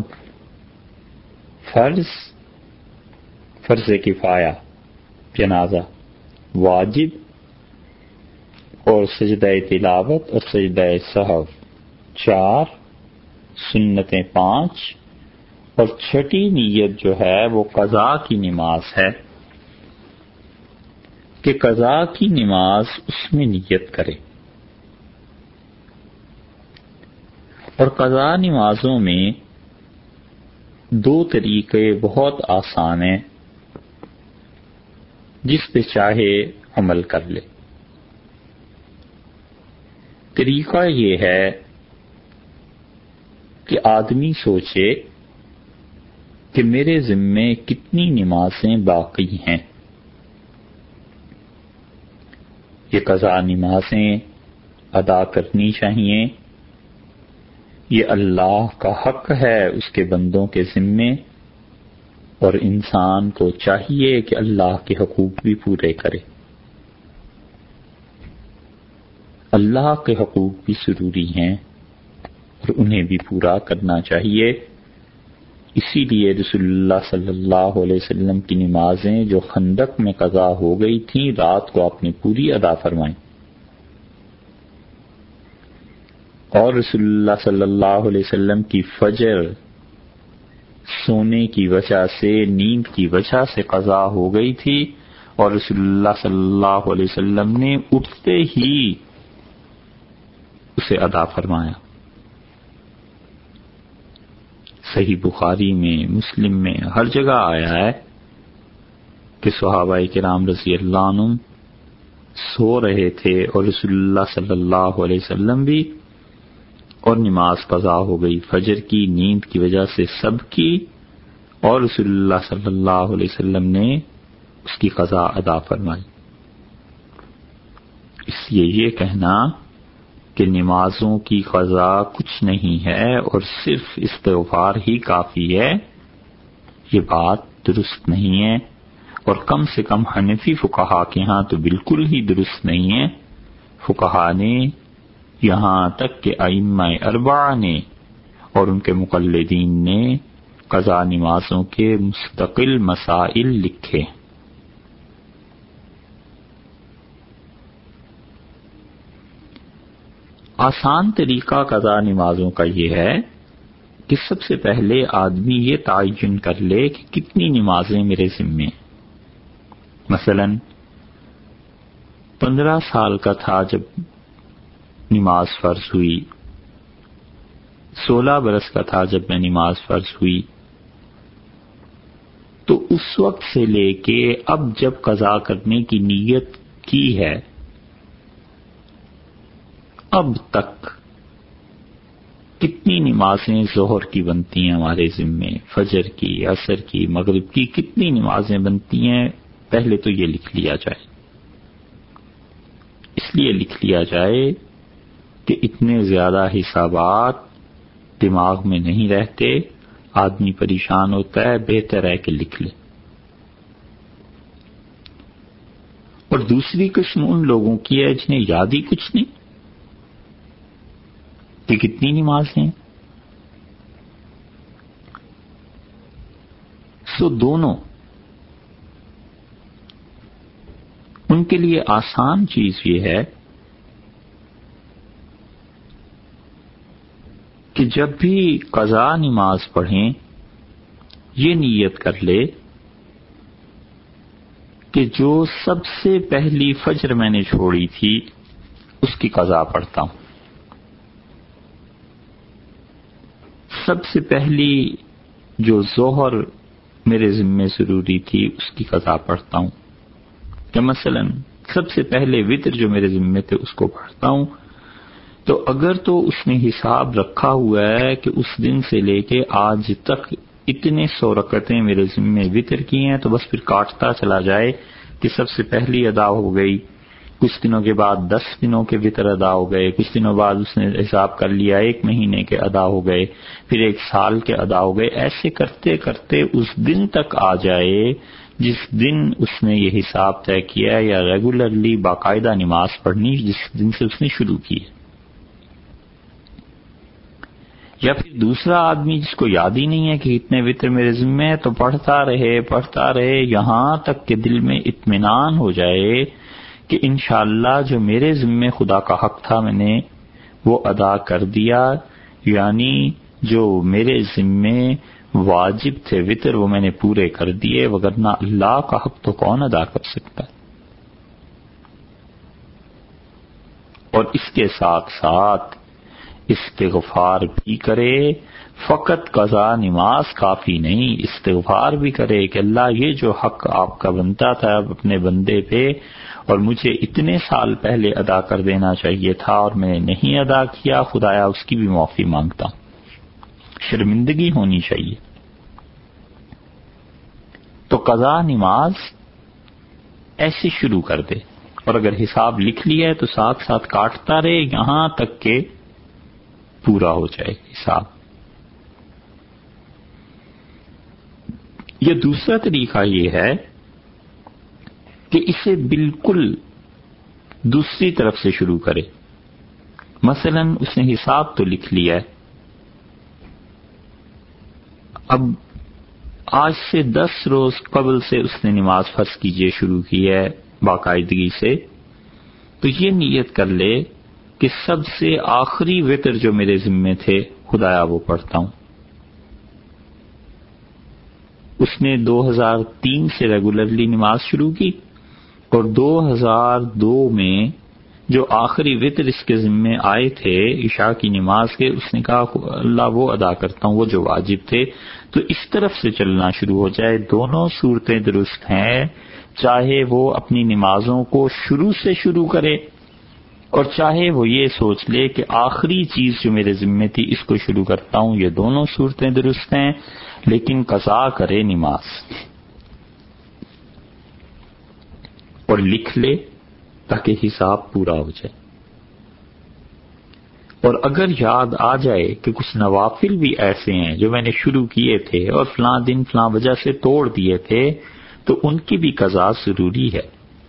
فرض فرض کفایہ جنازہ، واجب اور سجدہ تلاوت اور سجدہ سہو چار، سنتیں پانچ، اور چھٹی نیت جو ہے وہ قضاء کی نماز ہے کہ قضاء کی نماز اس میں نیت کرے۔ اور قضاء نمازوں میں دو طریقے بہت آسان ہیں، جس پہ چاہے عمل کر لے۔ طریقہ یہ ہے کہ آدمی سوچے کہ میرے ذمے کتنی نمازیں باقی ہیں، یہ قضاء نمازیں ادا کرنی چاہیے، یہ اللہ کا حق ہے اس کے بندوں کے ذمے، اور انسان کو چاہیے کہ اللہ کے حقوق بھی پورے کرے۔ اللہ کے حقوق بھی ضروری ہیں اور انہیں بھی پورا کرنا چاہیے۔ اسی لیے رسول اللہ صلی اللہ علیہ وسلم کی نمازیں جو خندق میں قضا ہو گئی تھیں، رات کو آپ نے پوری ادا فرمائیں، اور رسول اللہ صلی اللہ علیہ وسلم کی فجر سونے کی وجہ سے، نیند کی وجہ سے قضا ہو گئی تھی، اور رسول اللہ صلی اللہ علیہ وسلم نے اٹھتے ہی اسے ادا فرمایا۔ صحیح بخاری میں، مسلم میں، ہر جگہ آیا ہے کہ صحابہ کرام رضی اللہ عنہم سو رہے تھے اور رسول اللہ صلی اللہ علیہ وسلم بھی، اور نماز قضا ہو گئی فجر کی، نیند کی وجہ سے سب کی، اور رسول اللہ صلی اللہ علیہ وسلم نے اس کی قضا ادا فرمائی۔ اس لیے یہ کہنا کہ نمازوں کی قضا کچھ نہیں ہے اور صرف استغفار ہی کافی ہے، یہ بات درست نہیں ہے، اور کم سے کم حنفی فقہا کے ہاں تو بالکل ہی درست نہیں ہے۔ فقہا نے یہاں تک کہ ائمہ اربعہ نے اور ان کے مقلدین نے قضا نمازوں کے مستقل مسائل لکھے۔ آسان طریقہ قضا نمازوں کا یہ ہے کہ سب سے پہلے آدمی یہ تعین کر لے کہ کتنی نمازیں میرے ذمے۔ مثلا پندرہ سال کا تھا جب نماز فرض ہوئی، سولہ برس کا تھا جب میں نماز فرض ہوئی، تو اس وقت سے لے کے اب جب قضا کرنے کی نیت کی ہے، اب تک کتنی نمازیں ظہر کی بنتی ہیں ہمارے ذمے، فجر کی، عصر کی، مغرب کی، کتنی نمازیں بنتی ہیں، پہلے تو یہ لکھ لیا جائے۔ اس لیے لکھ لیا جائے کہ اتنے زیادہ حسابات دماغ میں نہیں رہتے، آدمی پریشان ہوتا ہے، بہتر ہے کہ لکھ لے۔ اور دوسری قسم ان لوگوں کی ہے جنہیں یاد ہی کچھ نہیں کہ کتنی نمازیں۔ سو دونوں ان کے لیے آسان چیز یہ ہے کہ جب بھی قضا نماز پڑھیں یہ نیت کر لے کہ جو سب سے پہلی فجر میں نے چھوڑی تھی اس کی قضا پڑھتا ہوں، سب سے پہلی جو ظہر میرے ذمے ضروری تھی اس کی قضا پڑھتا ہوں، کہ مثلا سب سے پہلے وتر جو میرے ذمے تھے اس کو پڑھتا ہوں، تو اگر تو اس نے حساب رکھا ہوا ہے کہ اس دن سے لے کے آج تک اتنے سو رکعتیں میرے ذمے وتر کی ہیں، تو بس پھر کاٹتا چلا جائے کہ سب سے پہلی ادا ہو گئی، کچھ دنوں کے بعد دس دنوں کے وتر ادا ہو گئے، کچھ دنوں بعد اس نے حساب کر لیا ایک مہینے کے ادا ہو گئے، پھر ایک سال کے ادا ہو گئے، ایسے کرتے کرتے اس دن تک آ جائے جس دن اس نے یہ حساب طے کیا، یا ریگولرلی باقاعدہ نماز پڑھنی جس دن سے اس نے شروع کی ہے۔ یا پھر دوسرا آدمی جس کو یاد ہی نہیں ہے کہ اتنے وتر میرے ذمے ہے، تو پڑھتا رہے پڑھتا رہے یہاں تک کہ دل میں اطمینان ہو جائے کہ انشاءاللہ جو میرے ذمے خدا کا حق تھا میں نے وہ ادا کر دیا، یعنی جو میرے ذمے واجب تھے وتر وہ میں نے پورے کر دیے، وگرنہ اللہ کا حق تو کون ادا کر سکتا ہے۔ اور اس کے ساتھ ساتھ استغفار بھی کرے، فقط قضا نماز کافی نہیں، استغفار بھی کرے کہ اللہ یہ جو حق آپ کا بنتا تھا اپنے بندے پہ اور مجھے اتنے سال پہلے ادا کر دینا چاہیے تھا اور میں نے نہیں ادا کیا، خدایا اس کی بھی معافی مانگتا ہوں۔ شرمندگی ہونی چاہیے۔ تو قضا نماز ایسے شروع کر دے، اور اگر حساب لکھ لیا ہے تو ساتھ ساتھ کاٹتا رہے یہاں تک کہ پورا ہو جائے حساب۔ یہ دوسرا طریقہ یہ ہے کہ اسے بالکل دوسری طرف سے شروع کرے۔ مثلا اس نے حساب تو لکھ لیا ہے، اب آج سے دس روز قبل سے اس نے نماز فرض کیجئے شروع کی ہے باقاعدگی سے، تو یہ نیت کر لے کہ سب سے آخری وتر جو میرے ذمے تھے خدایا وہ پڑھتا ہوں۔ اس نے دو ہزار تین سے ریگولرلی نماز شروع کی، اور دو ہزار دو میں جو آخری وتر اس کے ذمے آئے تھے عشاء کی نماز کے، اس نے کہا اللہ وہ ادا کرتا ہوں وہ جو واجب تھے۔ تو اس طرف سے چلنا شروع ہو جائے، دونوں صورتیں درست ہیں، چاہے وہ اپنی نمازوں کو شروع سے شروع کرے اور چاہے وہ یہ سوچ لے کہ آخری چیز جو میرے ذمے تھی اس کو شروع کرتا ہوں، یہ دونوں صورتیں درست ہیں، لیکن قضا کرے نماز اور لکھ لے تاکہ حساب پورا ہو جائے۔ اور اگر یاد آ جائے کہ کچھ نوافل بھی ایسے ہیں جو میں نے شروع کیے تھے اور فلاں دن فلاں وجہ سے توڑ دیے تھے، تو ان کی بھی قضا ضروری ہے۔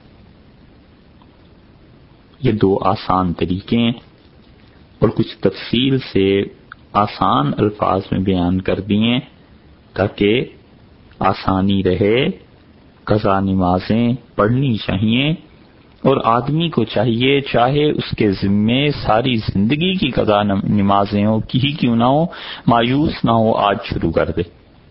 یہ دو آسان طریقے ہیں اور کچھ تفصیل سے آسان الفاظ میں بیان کر دیے تاکہ آسانی رہے۔ قضا نمازیں پڑھنی چاہیے، اور آدمی کو چاہیے چاہے اس کے ذمے ساری زندگی کی قضا نمازیں ہوں کی ہی کیوں نہ ہو، مایوس نہ ہو، آج شروع کر دے۔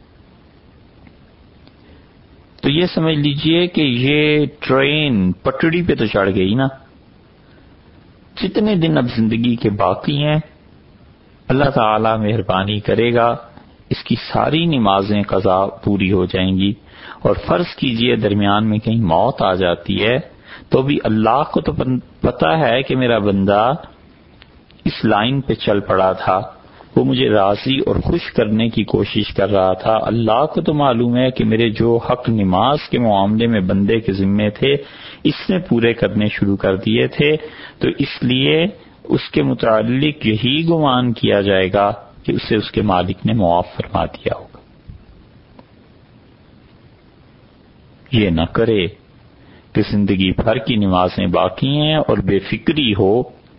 تو یہ سمجھ لیجئے کہ یہ ٹرین پٹڑی پہ تو چڑھ گئی نا، جتنے دن اب زندگی کے باقی ہیں اللہ تعالی مہربانی کرے گا اس کی ساری نمازیں قضا پوری ہو جائیں گی۔ اور فرض کیجئے درمیان میں کہیں موت آ جاتی ہے تو بھی اللہ کو تو پتہ ہے کہ میرا بندہ اس لائن پہ چل پڑا تھا، وہ مجھے راضی اور خوش کرنے کی کوشش کر رہا تھا، اللہ کو تو معلوم ہے کہ میرے جو حق نماز کے معاملے میں بندے کے ذمے تھے اس نے پورے کرنے شروع کر دیے تھے، تو اس لیے اس کے متعلق یہی گمان کیا جائے گا کہ اسے اس کے مالک نے معاف فرما دیا ہوگا۔ یہ نہ کرے کہ زندگی بھر کی نمازیں باقی ہیں اور بے فکری ہو،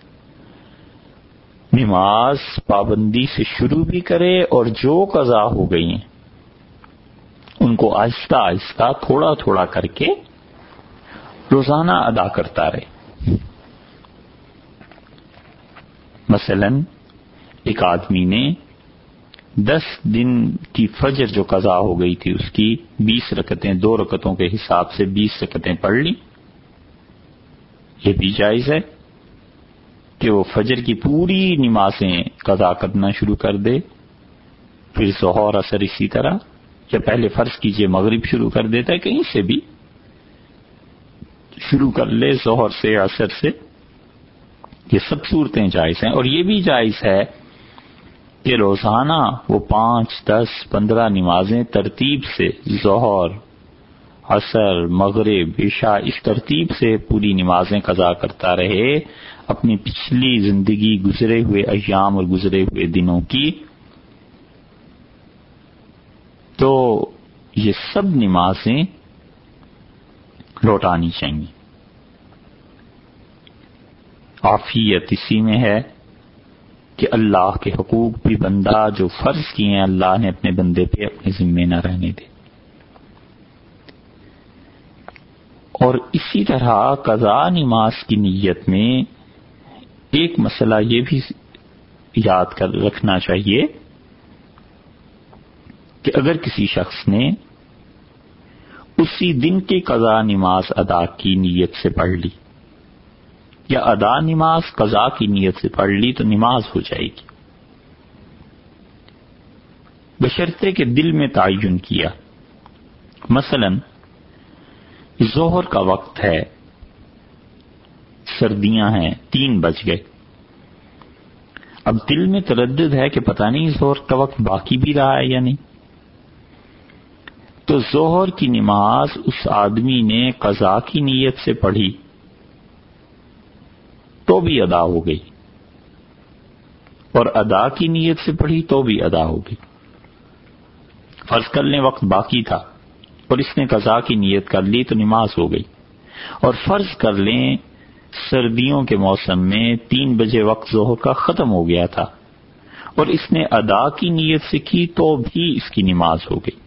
نماز پابندی سے شروع بھی کرے اور جو قضا ہو گئی ہیں ان کو آہستہ آہستہ تھوڑا تھوڑا کر کے روزانہ ادا کرتا رہے۔ مثلا ایک آدمی نے دس دن کی فجر جو قضا ہو گئی تھی اس کی بیس رکعتیں، دو رکعتوں کے حساب سے بیس رکعتیں پڑھ لی، یہ بھی جائز ہے کہ وہ فجر کی پوری نمازیں قضا کرنا شروع کر دے، پھر ظہر اثر اسی طرح، یا پہلے فرض کیجئے مغرب شروع کر دیتا ہے، کہیں سے بھی شروع کر لے ظہر سے اثر سے، یہ سب صورتیں جائز ہیں. اور یہ بھی جائز ہے کہ روزانہ وہ پانچ دس پندرہ نمازیں ترتیب سے ظہر عصر مغرب عشاء اس ترتیب سے پوری نمازیں قضا کرتا رہے اپنی پچھلی زندگی گزرے ہوئے ایام اور گزرے ہوئے دنوں کی، تو یہ سب نمازیں لوٹانی چاہیے. عافیت اسی میں ہے کہ اللہ کے حقوق بھی بندہ جو فرض کیے ہیں اللہ نے اپنے بندے پہ اپنے ذمے نہ رہنے دے. اور اسی طرح قضا نماز کی نیت میں ایک مسئلہ یہ بھی یاد کر رکھنا چاہیے کہ اگر کسی شخص نے اسی دن کی قضا نماز ادا کی نیت سے پڑھ لی یا ادا نماز قضا کی نیت سے پڑھ لی تو نماز ہو جائے گی، بشرطے کہ دل میں تعین کیا. مثلا ظہر کا وقت ہے، سردیاں ہیں، تین بج گئے، اب دل میں تردد ہے کہ پتہ نہیں ظہر کا وقت باقی بھی رہا ہے یا نہیں، تو ظہر کی نماز اس آدمی نے قضا کی نیت سے پڑھی تو بھی ادا ہو گئی، اور ادا کی نیت سے پڑھی تو بھی ادا ہو گئی. فرض کر لیں وقت باقی تھا اور اس نے قضا کی نیت کر لی تو نماز ہو گئی. اور فرض کر لیں سردیوں کے موسم میں تین بجے وقت ظہر کا ختم ہو گیا تھا اور اس نے ادا کی نیت سے کی تو بھی اس کی نماز ہو گئی.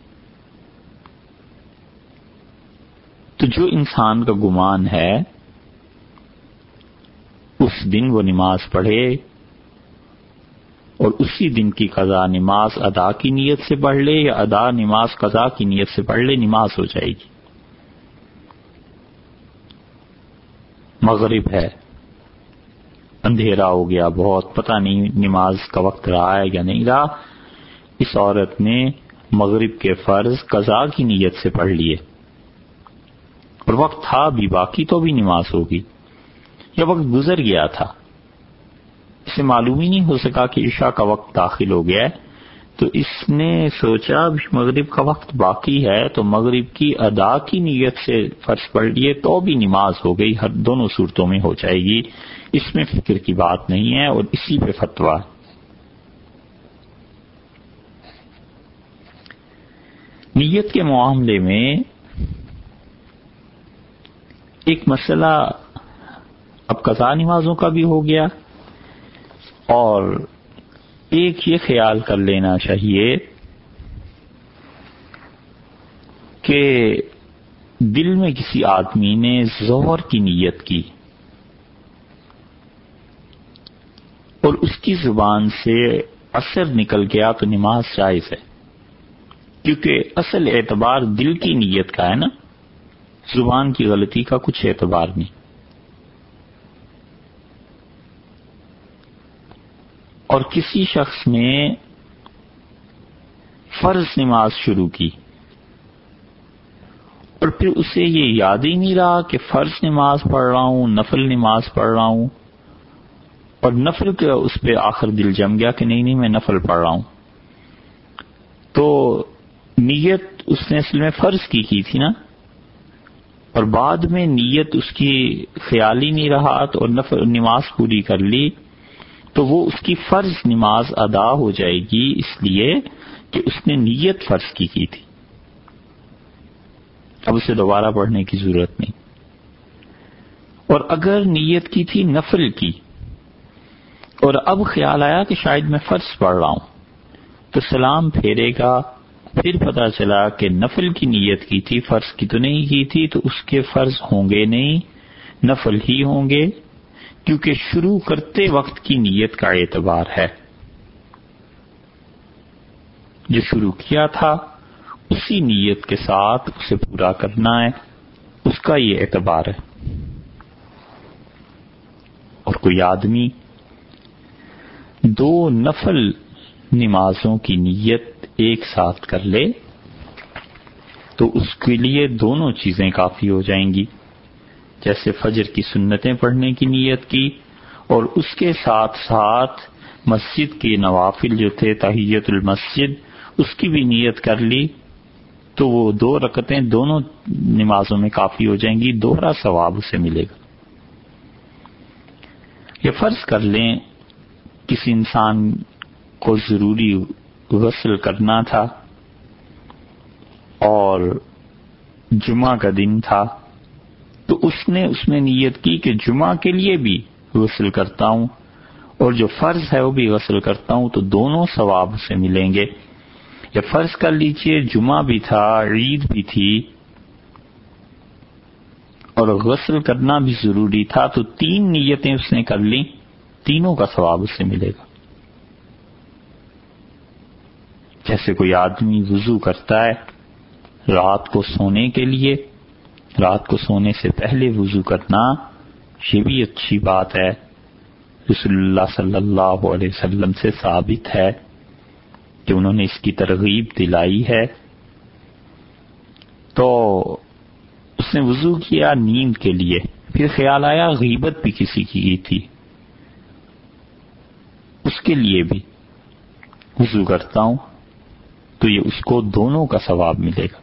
تو جو انسان کا گمان ہے اس دن وہ نماز پڑھے اور اسی دن کی قضا نماز ادا کی نیت سے پڑھ لے یا ادا نماز قضا کی نیت سے پڑھ لے، نماز ہو جائے گی. مغرب ہے، اندھیرا ہو گیا بہت، پتہ نہیں نماز کا وقت رہا ہے یا نہیں رہا، اس عورت نے مغرب کے فرض قضا کی نیت سے پڑھ لیے اور وقت تھا بھی باقی تو بھی نماز ہوگی، یا وقت گزر گیا تھا، اسے معلوم ہی نہیں ہو سکا کہ عشاء کا وقت داخل ہو گیا ہے، تو اس نے سوچا مغرب کا وقت باقی ہے تو مغرب کی ادا کی نیت سے فرض پڑھ لیے تو بھی نماز ہو گئی. ہر دونوں صورتوں میں ہو جائے گی، اس میں فکر کی بات نہیں ہے اور اسی پہ فتویٰ. نیت کے معاملے میں ایک مسئلہ اب قضا نمازوں کا بھی ہو گیا، اور ایک یہ خیال کر لینا چاہیے کہ دل میں کسی آدمی نے ظہر کی نیت کی اور اس کی زبان سے عصر نکل گیا تو نماز جائز ہے، کیونکہ اصل اعتبار دل کی نیت کا ہے نا، زبان کی غلطی کا کچھ اعتبار نہیں. اور کسی شخص نے فرض نماز شروع کی اور پھر اسے یہ یاد ہی نہیں رہا کہ فرض نماز پڑھ رہا ہوں، نفل نماز پڑھ رہا ہوں، اور نفل کا اس پہ آخر دل جم گیا کہ نہیں نہیں میں نفل پڑھ رہا ہوں، تو نیت اس نے اصل میں فرض کی کی تھی نا، اور بعد میں نیت اس کی خیال ہی نہیں رہا تو اور نفل نماز پوری کر لی، تو وہ اس کی فرض نماز ادا ہو جائے گی اس لیے کہ اس نے نیت فرض کی کی تھی، اب اسے دوبارہ پڑھنے کی ضرورت نہیں. اور اگر نیت کی تھی نفل کی اور اب خیال آیا کہ شاید میں فرض پڑھ رہا ہوں تو سلام پھیرے گا، پھر پتہ چلا کہ نفل کی نیت کی تھی، فرض کی تو نہیں کی تھی، تو اس کے فرض ہوں گے نہیں، نفل ہی ہوں گے، کیونکہ شروع کرتے وقت کی نیت کا اعتبار ہے. جو شروع کیا تھا اسی نیت کے ساتھ اسے پورا کرنا ہے، اس کا یہ اعتبار ہے. اور کوئی آدمی دو نفل نمازوں کی نیت ایک ساتھ کر لے تو اس کے لیے دونوں چیزیں کافی ہو جائیں گی، جیسے فجر کی سنتیں پڑھنے کی نیت کی اور اس کے ساتھ ساتھ مسجد کے نوافل جو تھے تحیت المسجد اس کی بھی نیت کر لی تو وہ دو رکعتیں دونوں نمازوں میں کافی ہو جائیں گی، دوہرا ثواب اسے ملے گا۔ یہ فرض کر لیں کسی انسان کو ضروری غسل کرنا تھا اور جمعہ کا دن تھا تو اس نے اس میں نیت کی کہ جمعہ کے لیے بھی غسل کرتا ہوں اور جو فرض ہے وہ بھی غسل کرتا ہوں، تو دونوں ثواب سے ملیں گے۔ یا فرض کر لیجئے جمعہ بھی تھا، عید بھی تھی اور غسل کرنا بھی ضروری تھا، تو تین نیتیں اس نے کر لیں، تینوں کا ثواب اس سے ملے گا۔ جیسے کوئی آدمی وضو کرتا ہے رات کو سونے کے لیے، رات کو سونے سے پہلے وضو کرنا یہ بھی اچھی بات ہے، رسول اللہ صلی اللہ علیہ وسلم سے ثابت ہے کہ انہوں نے اس کی ترغیب دلائی ہے۔ تو اس نے وضو کیا نیند کے لیے، پھر خیال آیا غیبت بھی کسی کی کی تھی، اس کے لیے بھی وضو کرتا ہوں، تو یہ اس کو دونوں کا ثواب ملے گا۔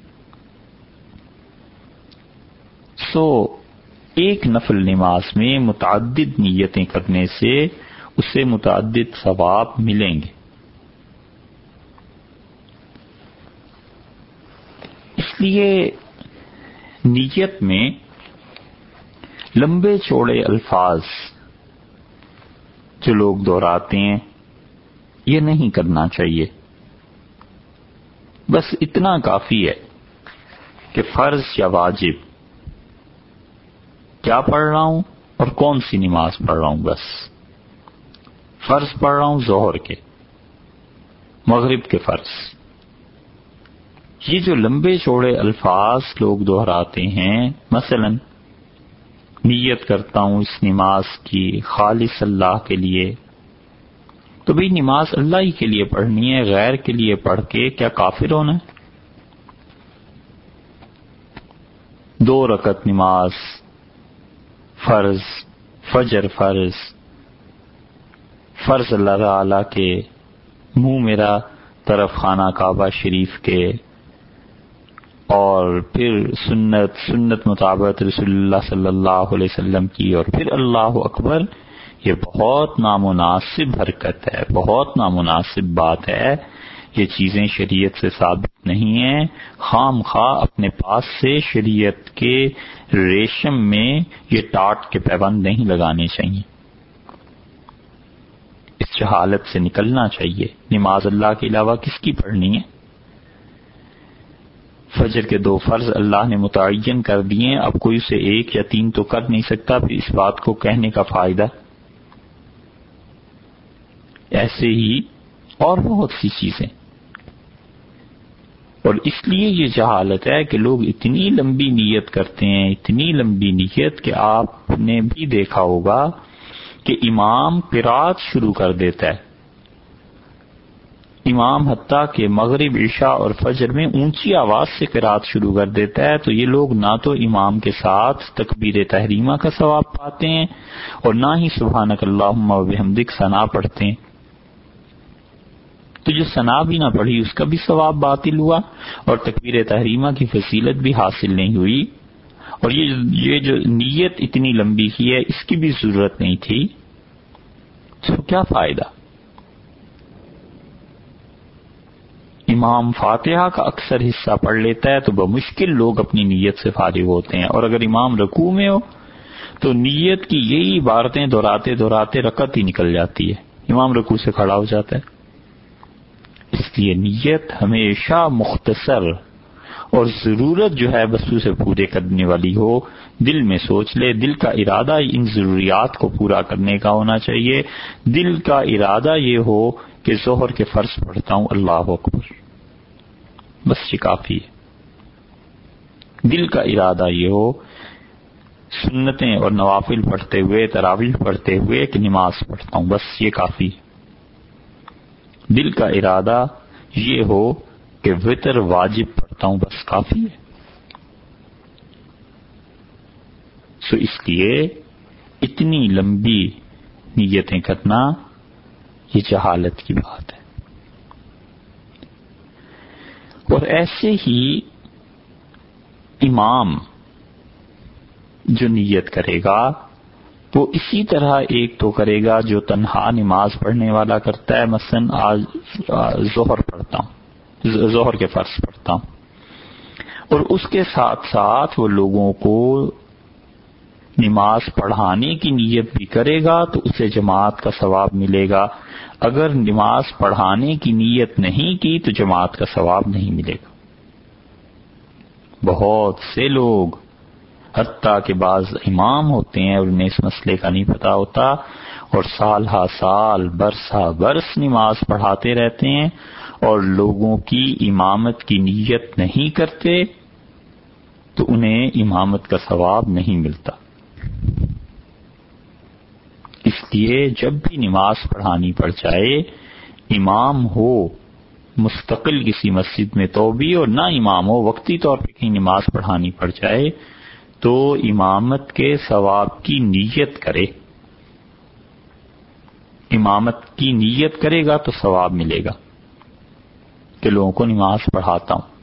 سو ایک نفل نماز میں متعدد نیتیں کرنے سے اسے متعدد ثواب ملیں گے۔ اس لیے نیت میں لمبے چوڑے الفاظ جو لوگ دہراتے ہیں یہ نہیں کرنا چاہیے۔ بس اتنا کافی ہے کہ فرض یا واجب کیا پڑھ رہا ہوں اور کون سی نماز پڑھ رہا ہوں۔ بس فرض پڑھ رہا ہوں ظہر کے، مغرب کے فرض۔ یہ جو لمبے چوڑے الفاظ لوگ دہراتے ہیں، مثلا نیت کرتا ہوں اس نماز کی خالص اللہ کے لیے، تو بھئی نماز اللہ ہی کے لیے پڑھنی ہے، غیر کے لیے پڑھ کے کیا کافر ہونا ہے؟ دو رکعت نماز فرض، فجر فرض، فرض اللہ تعالی کے منہ میرا طرف خانہ کعبہ شریف کے، اور پھر سنت سنت مطابق رسول اللہ صلی اللہ علیہ وسلم کی، اور پھر اللہ اکبر، یہ بہت نامناسب حرکت ہے، بہت نامناسب بات ہے۔ یہ چیزیں شریعت سے ثابت نہیں ہیں، خام خواہ اپنے پاس سے شریعت کے ریشم میں یہ ٹاٹ کے پیبند نہیں لگانے چاہیے، اس جہالت سے نکلنا چاہیے۔ نماز اللہ کے علاوہ کس کی پڑھنی ہے؟ فجر کے دو فرض اللہ نے متعین کر دیے، اب کوئی اسے ایک یا تین تو کر نہیں سکتا، پھر اس بات کو کہنے کا فائدہ؟ ایسے ہی اور بہت سی چیزیں۔ اور اس لیے یہ جہالت ہے کہ لوگ اتنی لمبی نیت کرتے ہیں، اتنی لمبی نیت کہ آپ نے بھی دیکھا ہوگا کہ امام قرات شروع کر دیتا ہے، امام حتیٰ کہ مغرب عشاء اور فجر میں اونچی آواز سے قرات شروع کر دیتا ہے، تو یہ لوگ نہ تو امام کے ساتھ تکبیر تحریمہ کا ثواب پاتے ہیں اور نہ ہی سبحانک اللہم و بحمدک ثنا پڑھتے ہیں۔ تو جو ثنا بھی نہ پڑھی اس کا بھی ثواب باطل ہوا اور تکبیر تحریمہ کی فضیلت بھی حاصل نہیں ہوئی، اور یہ یہ جو نیت اتنی لمبی کی ہے اس کی بھی ضرورت نہیں تھی، تو کیا فائدہ؟ امام فاتحہ کا اکثر حصہ پڑھ لیتا ہے تو بمشکل لوگ اپنی نیت سے فارغ ہوتے ہیں، اور اگر امام رکوع میں ہو تو نیت کی یہی عبارتیں دہراتے دہراتے رکعت ہی نکل جاتی ہے، امام رکوع سے کھڑا ہو جاتا ہے۔ اس لیے نیت ہمیشہ مختصر اور ضرورت جو ہے بس اسے پورے کرنے والی ہو، دل میں سوچ لے، دل کا ارادہ ان ضروریات کو پورا کرنے کا ہونا چاہیے، دل کا ارادہ یہ ہو کہ ظہر کے فرض پڑھتا ہوں اللہ اکبر، بس یہ کافی ہے۔ دل کا ارادہ یہ ہو سنتیں اور نوافل پڑھتے ہوئے، تراویح پڑھتے ہوئے کہ نماز پڑھتا ہوں، بس یہ کافی ہے۔ دل کا ارادہ یہ ہو کہ وتر واجب پڑھتا ہوں، بس کافی ہے۔ سو اس لیے اتنی لمبی نیتیں کرنا یہ جہالت کی بات ہے. اور ایسے ہی امام جو نیت کرے گا وہ اسی طرح ایک تو کرے گا جو تنہا نماز پڑھنے والا کرتا ہے، مثلا آج ظہر پڑھتا ہوں، ظہر کے فرض پڑھتا ہوں، اور اس کے ساتھ ساتھ وہ لوگوں کو نماز پڑھانے کی نیت بھی کرے گا تو اسے جماعت کا ثواب ملے گا. اگر نماز پڑھانے کی نیت نہیں کی تو جماعت کا ثواب نہیں ملے گا. بہت سے لوگ حتیٰ کہ بعض امام ہوتے ہیں اور انہیں اس مسئلے کا نہیں پتہ ہوتا اور سال ہا سال برس ہا برس نماز پڑھاتے رہتے ہیں اور لوگوں کی امامت کی نیت نہیں کرتے تو انہیں امامت کا ثواب نہیں ملتا. اس لیے جب بھی نماز پڑھانی پڑ جائے، امام ہو مستقل کسی مسجد میں تو بھی، اور نہ امام ہو وقتی طور پہ کہیں نماز پڑھانی پڑ جائے تو امامت کے ثواب کی نیت کرے. امامت کی نیت کرے گا تو ثواب ملے گا کہ لوگوں کو نماز پڑھاتا ہوں.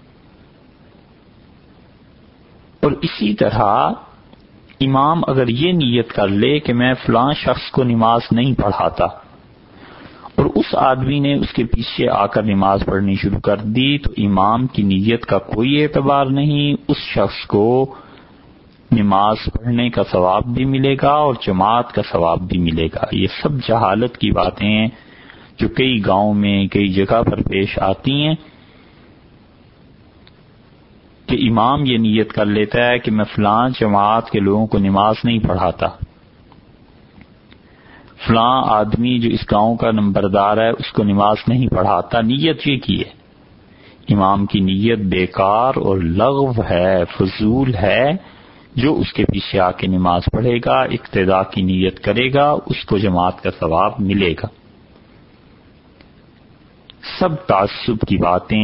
اور اسی طرح امام اگر یہ نیت کر لے کہ میں فلاں شخص کو نماز نہیں پڑھاتا اور اس آدمی نے اس کے پیچھے آ کر نماز پڑھنی شروع کر دی تو امام کی نیت کا کوئی اعتبار نہیں، اس شخص کو نماز پڑھنے کا ثواب بھی ملے گا اور جماعت کا ثواب بھی ملے گا. یہ سب جہالت کی باتیں ہیں جو کئی گاؤں میں کئی جگہ پر پیش آتی ہیں کہ امام یہ نیت کر لیتا ہے کہ میں فلاں جماعت کے لوگوں کو نماز نہیں پڑھاتا، فلاں آدمی جو اس گاؤں کا نمبردار ہے اس کو نماز نہیں پڑھاتا. نیت یہ کی ہے، امام کی نیت بیکار اور لغو ہے، فضول ہے. جو اس کے پیچھے آ کے نماز پڑھے گا، اقتداء کی نیت کرے گا، اس کو جماعت کا ثواب ملے گا. سب تعصب کی باتیں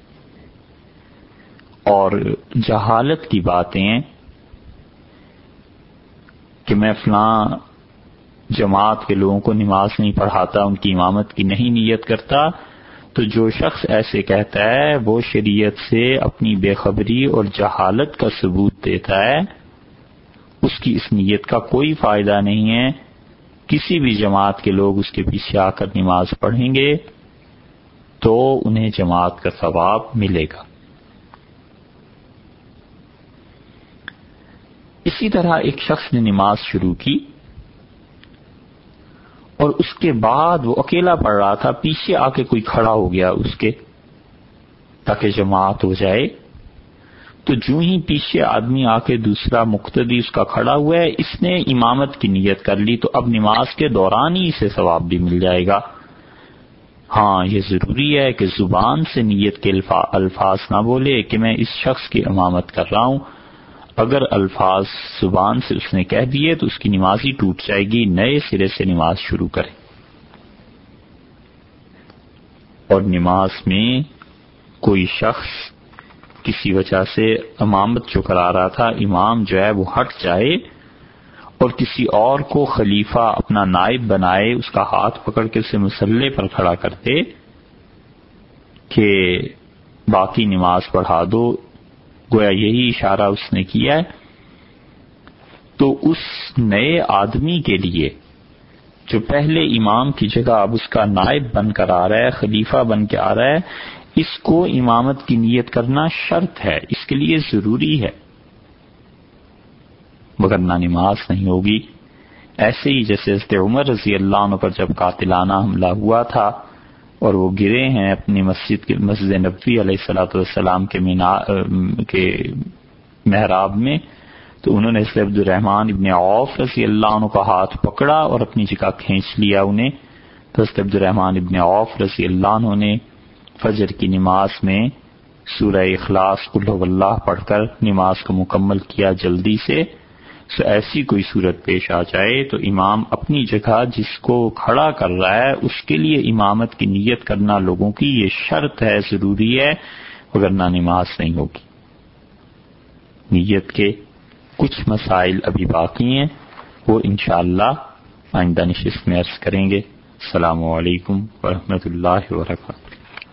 اور جہالت کی باتیں کہ میں فلاں جماعت کے لوگوں کو نماز نہیں پڑھاتا، ان کی امامت کی نہیں نیت کرتا، تو جو شخص ایسے کہتا ہے وہ شریعت سے اپنی بے خبری اور جہالت کا ثبوت دیتا ہے. اس کی اس نیت کا کوئی فائدہ نہیں ہے. کسی بھی جماعت کے لوگ اس کے پیچھے آ کر نماز پڑھیں گے تو انہیں جماعت کا ثواب ملے گا. اسی طرح ایک شخص نے نماز شروع کی اور اس کے بعد وہ اکیلا پڑھ رہا تھا، پیچھے آ کے کوئی کھڑا ہو گیا اس کے تاکہ جماعت ہو جائے. تو جو ہی پیچھے آدمی آ کے دوسرا مقتدی اس کا کھڑا ہوا ہے، اس نے امامت کی نیت کر لی تو اب نماز کے دوران ہی اسے ثواب بھی مل جائے گا. ہاں یہ ضروری ہے کہ زبان سے نیت کے الفاظ نہ بولے کہ میں اس شخص کی امامت کر رہا ہوں. اگر الفاظ زبان سے اس نے کہہ دیے تو اس کی نماز ہی ٹوٹ جائے گی، نئے سرے سے نماز شروع کرے. اور نماز میں کوئی شخص کسی وجہ سے امامت جو کرا رہا تھا، امام جو ہے وہ ہٹ جائے اور کسی اور کو خلیفہ اپنا نائب بنائے، اس کا ہاتھ پکڑ کے اسے مصلی پر کھڑا کر دے کہ باقی نماز پڑھا دو، گویا یہی اشارہ اس نے کیا ہے، تو اس نئے آدمی کے لیے جو پہلے امام کی جگہ اب اس کا نائب بن کر آ رہا ہے، خلیفہ بن کے آ رہا ہے، اس کو امامت کی نیت کرنا شرط ہے، اس کے لیے ضروری ہے، وگرنہ نماز نہیں ہوگی. ایسے ہی جیسے حضرت عمر رضی اللہ عنہ پر جب قاتلانہ حملہ ہوا تھا اور وہ گرے ہیں اپنی مسجد کے مسجد نبوی علیہ الصلوۃ والسلام کے کے محراب میں، تو انہوں نے حضرت عبد الرحمن ابن عوف رضی اللہ عنہ کا ہاتھ پکڑا اور اپنی جگہ کھینچ لیا انہیں. تو حضرت عبد الرحمن ابن عوف رضی اللہ عنہ نے فجر کی نماز میں سورہ اخلاص قل هو اللہ پڑھ کر نماز کو مکمل کیا جلدی سے. سو ایسی کوئی صورت پیش آ جائے تو امام اپنی جگہ جس کو کھڑا کر رہا ہے اس کے لیے امامت کی نیت کرنا لوگوں کی یہ شرط ہے، ضروری ہے، وگرنہ نماز نہیں ہوگی. نیت کے کچھ مسائل ابھی باقی ہیں، وہ انشاءاللہ آئندہ نشست میں عرض کریں گے۔ السلام علیکم ورحمۃ اللہ وبرکاتہ۔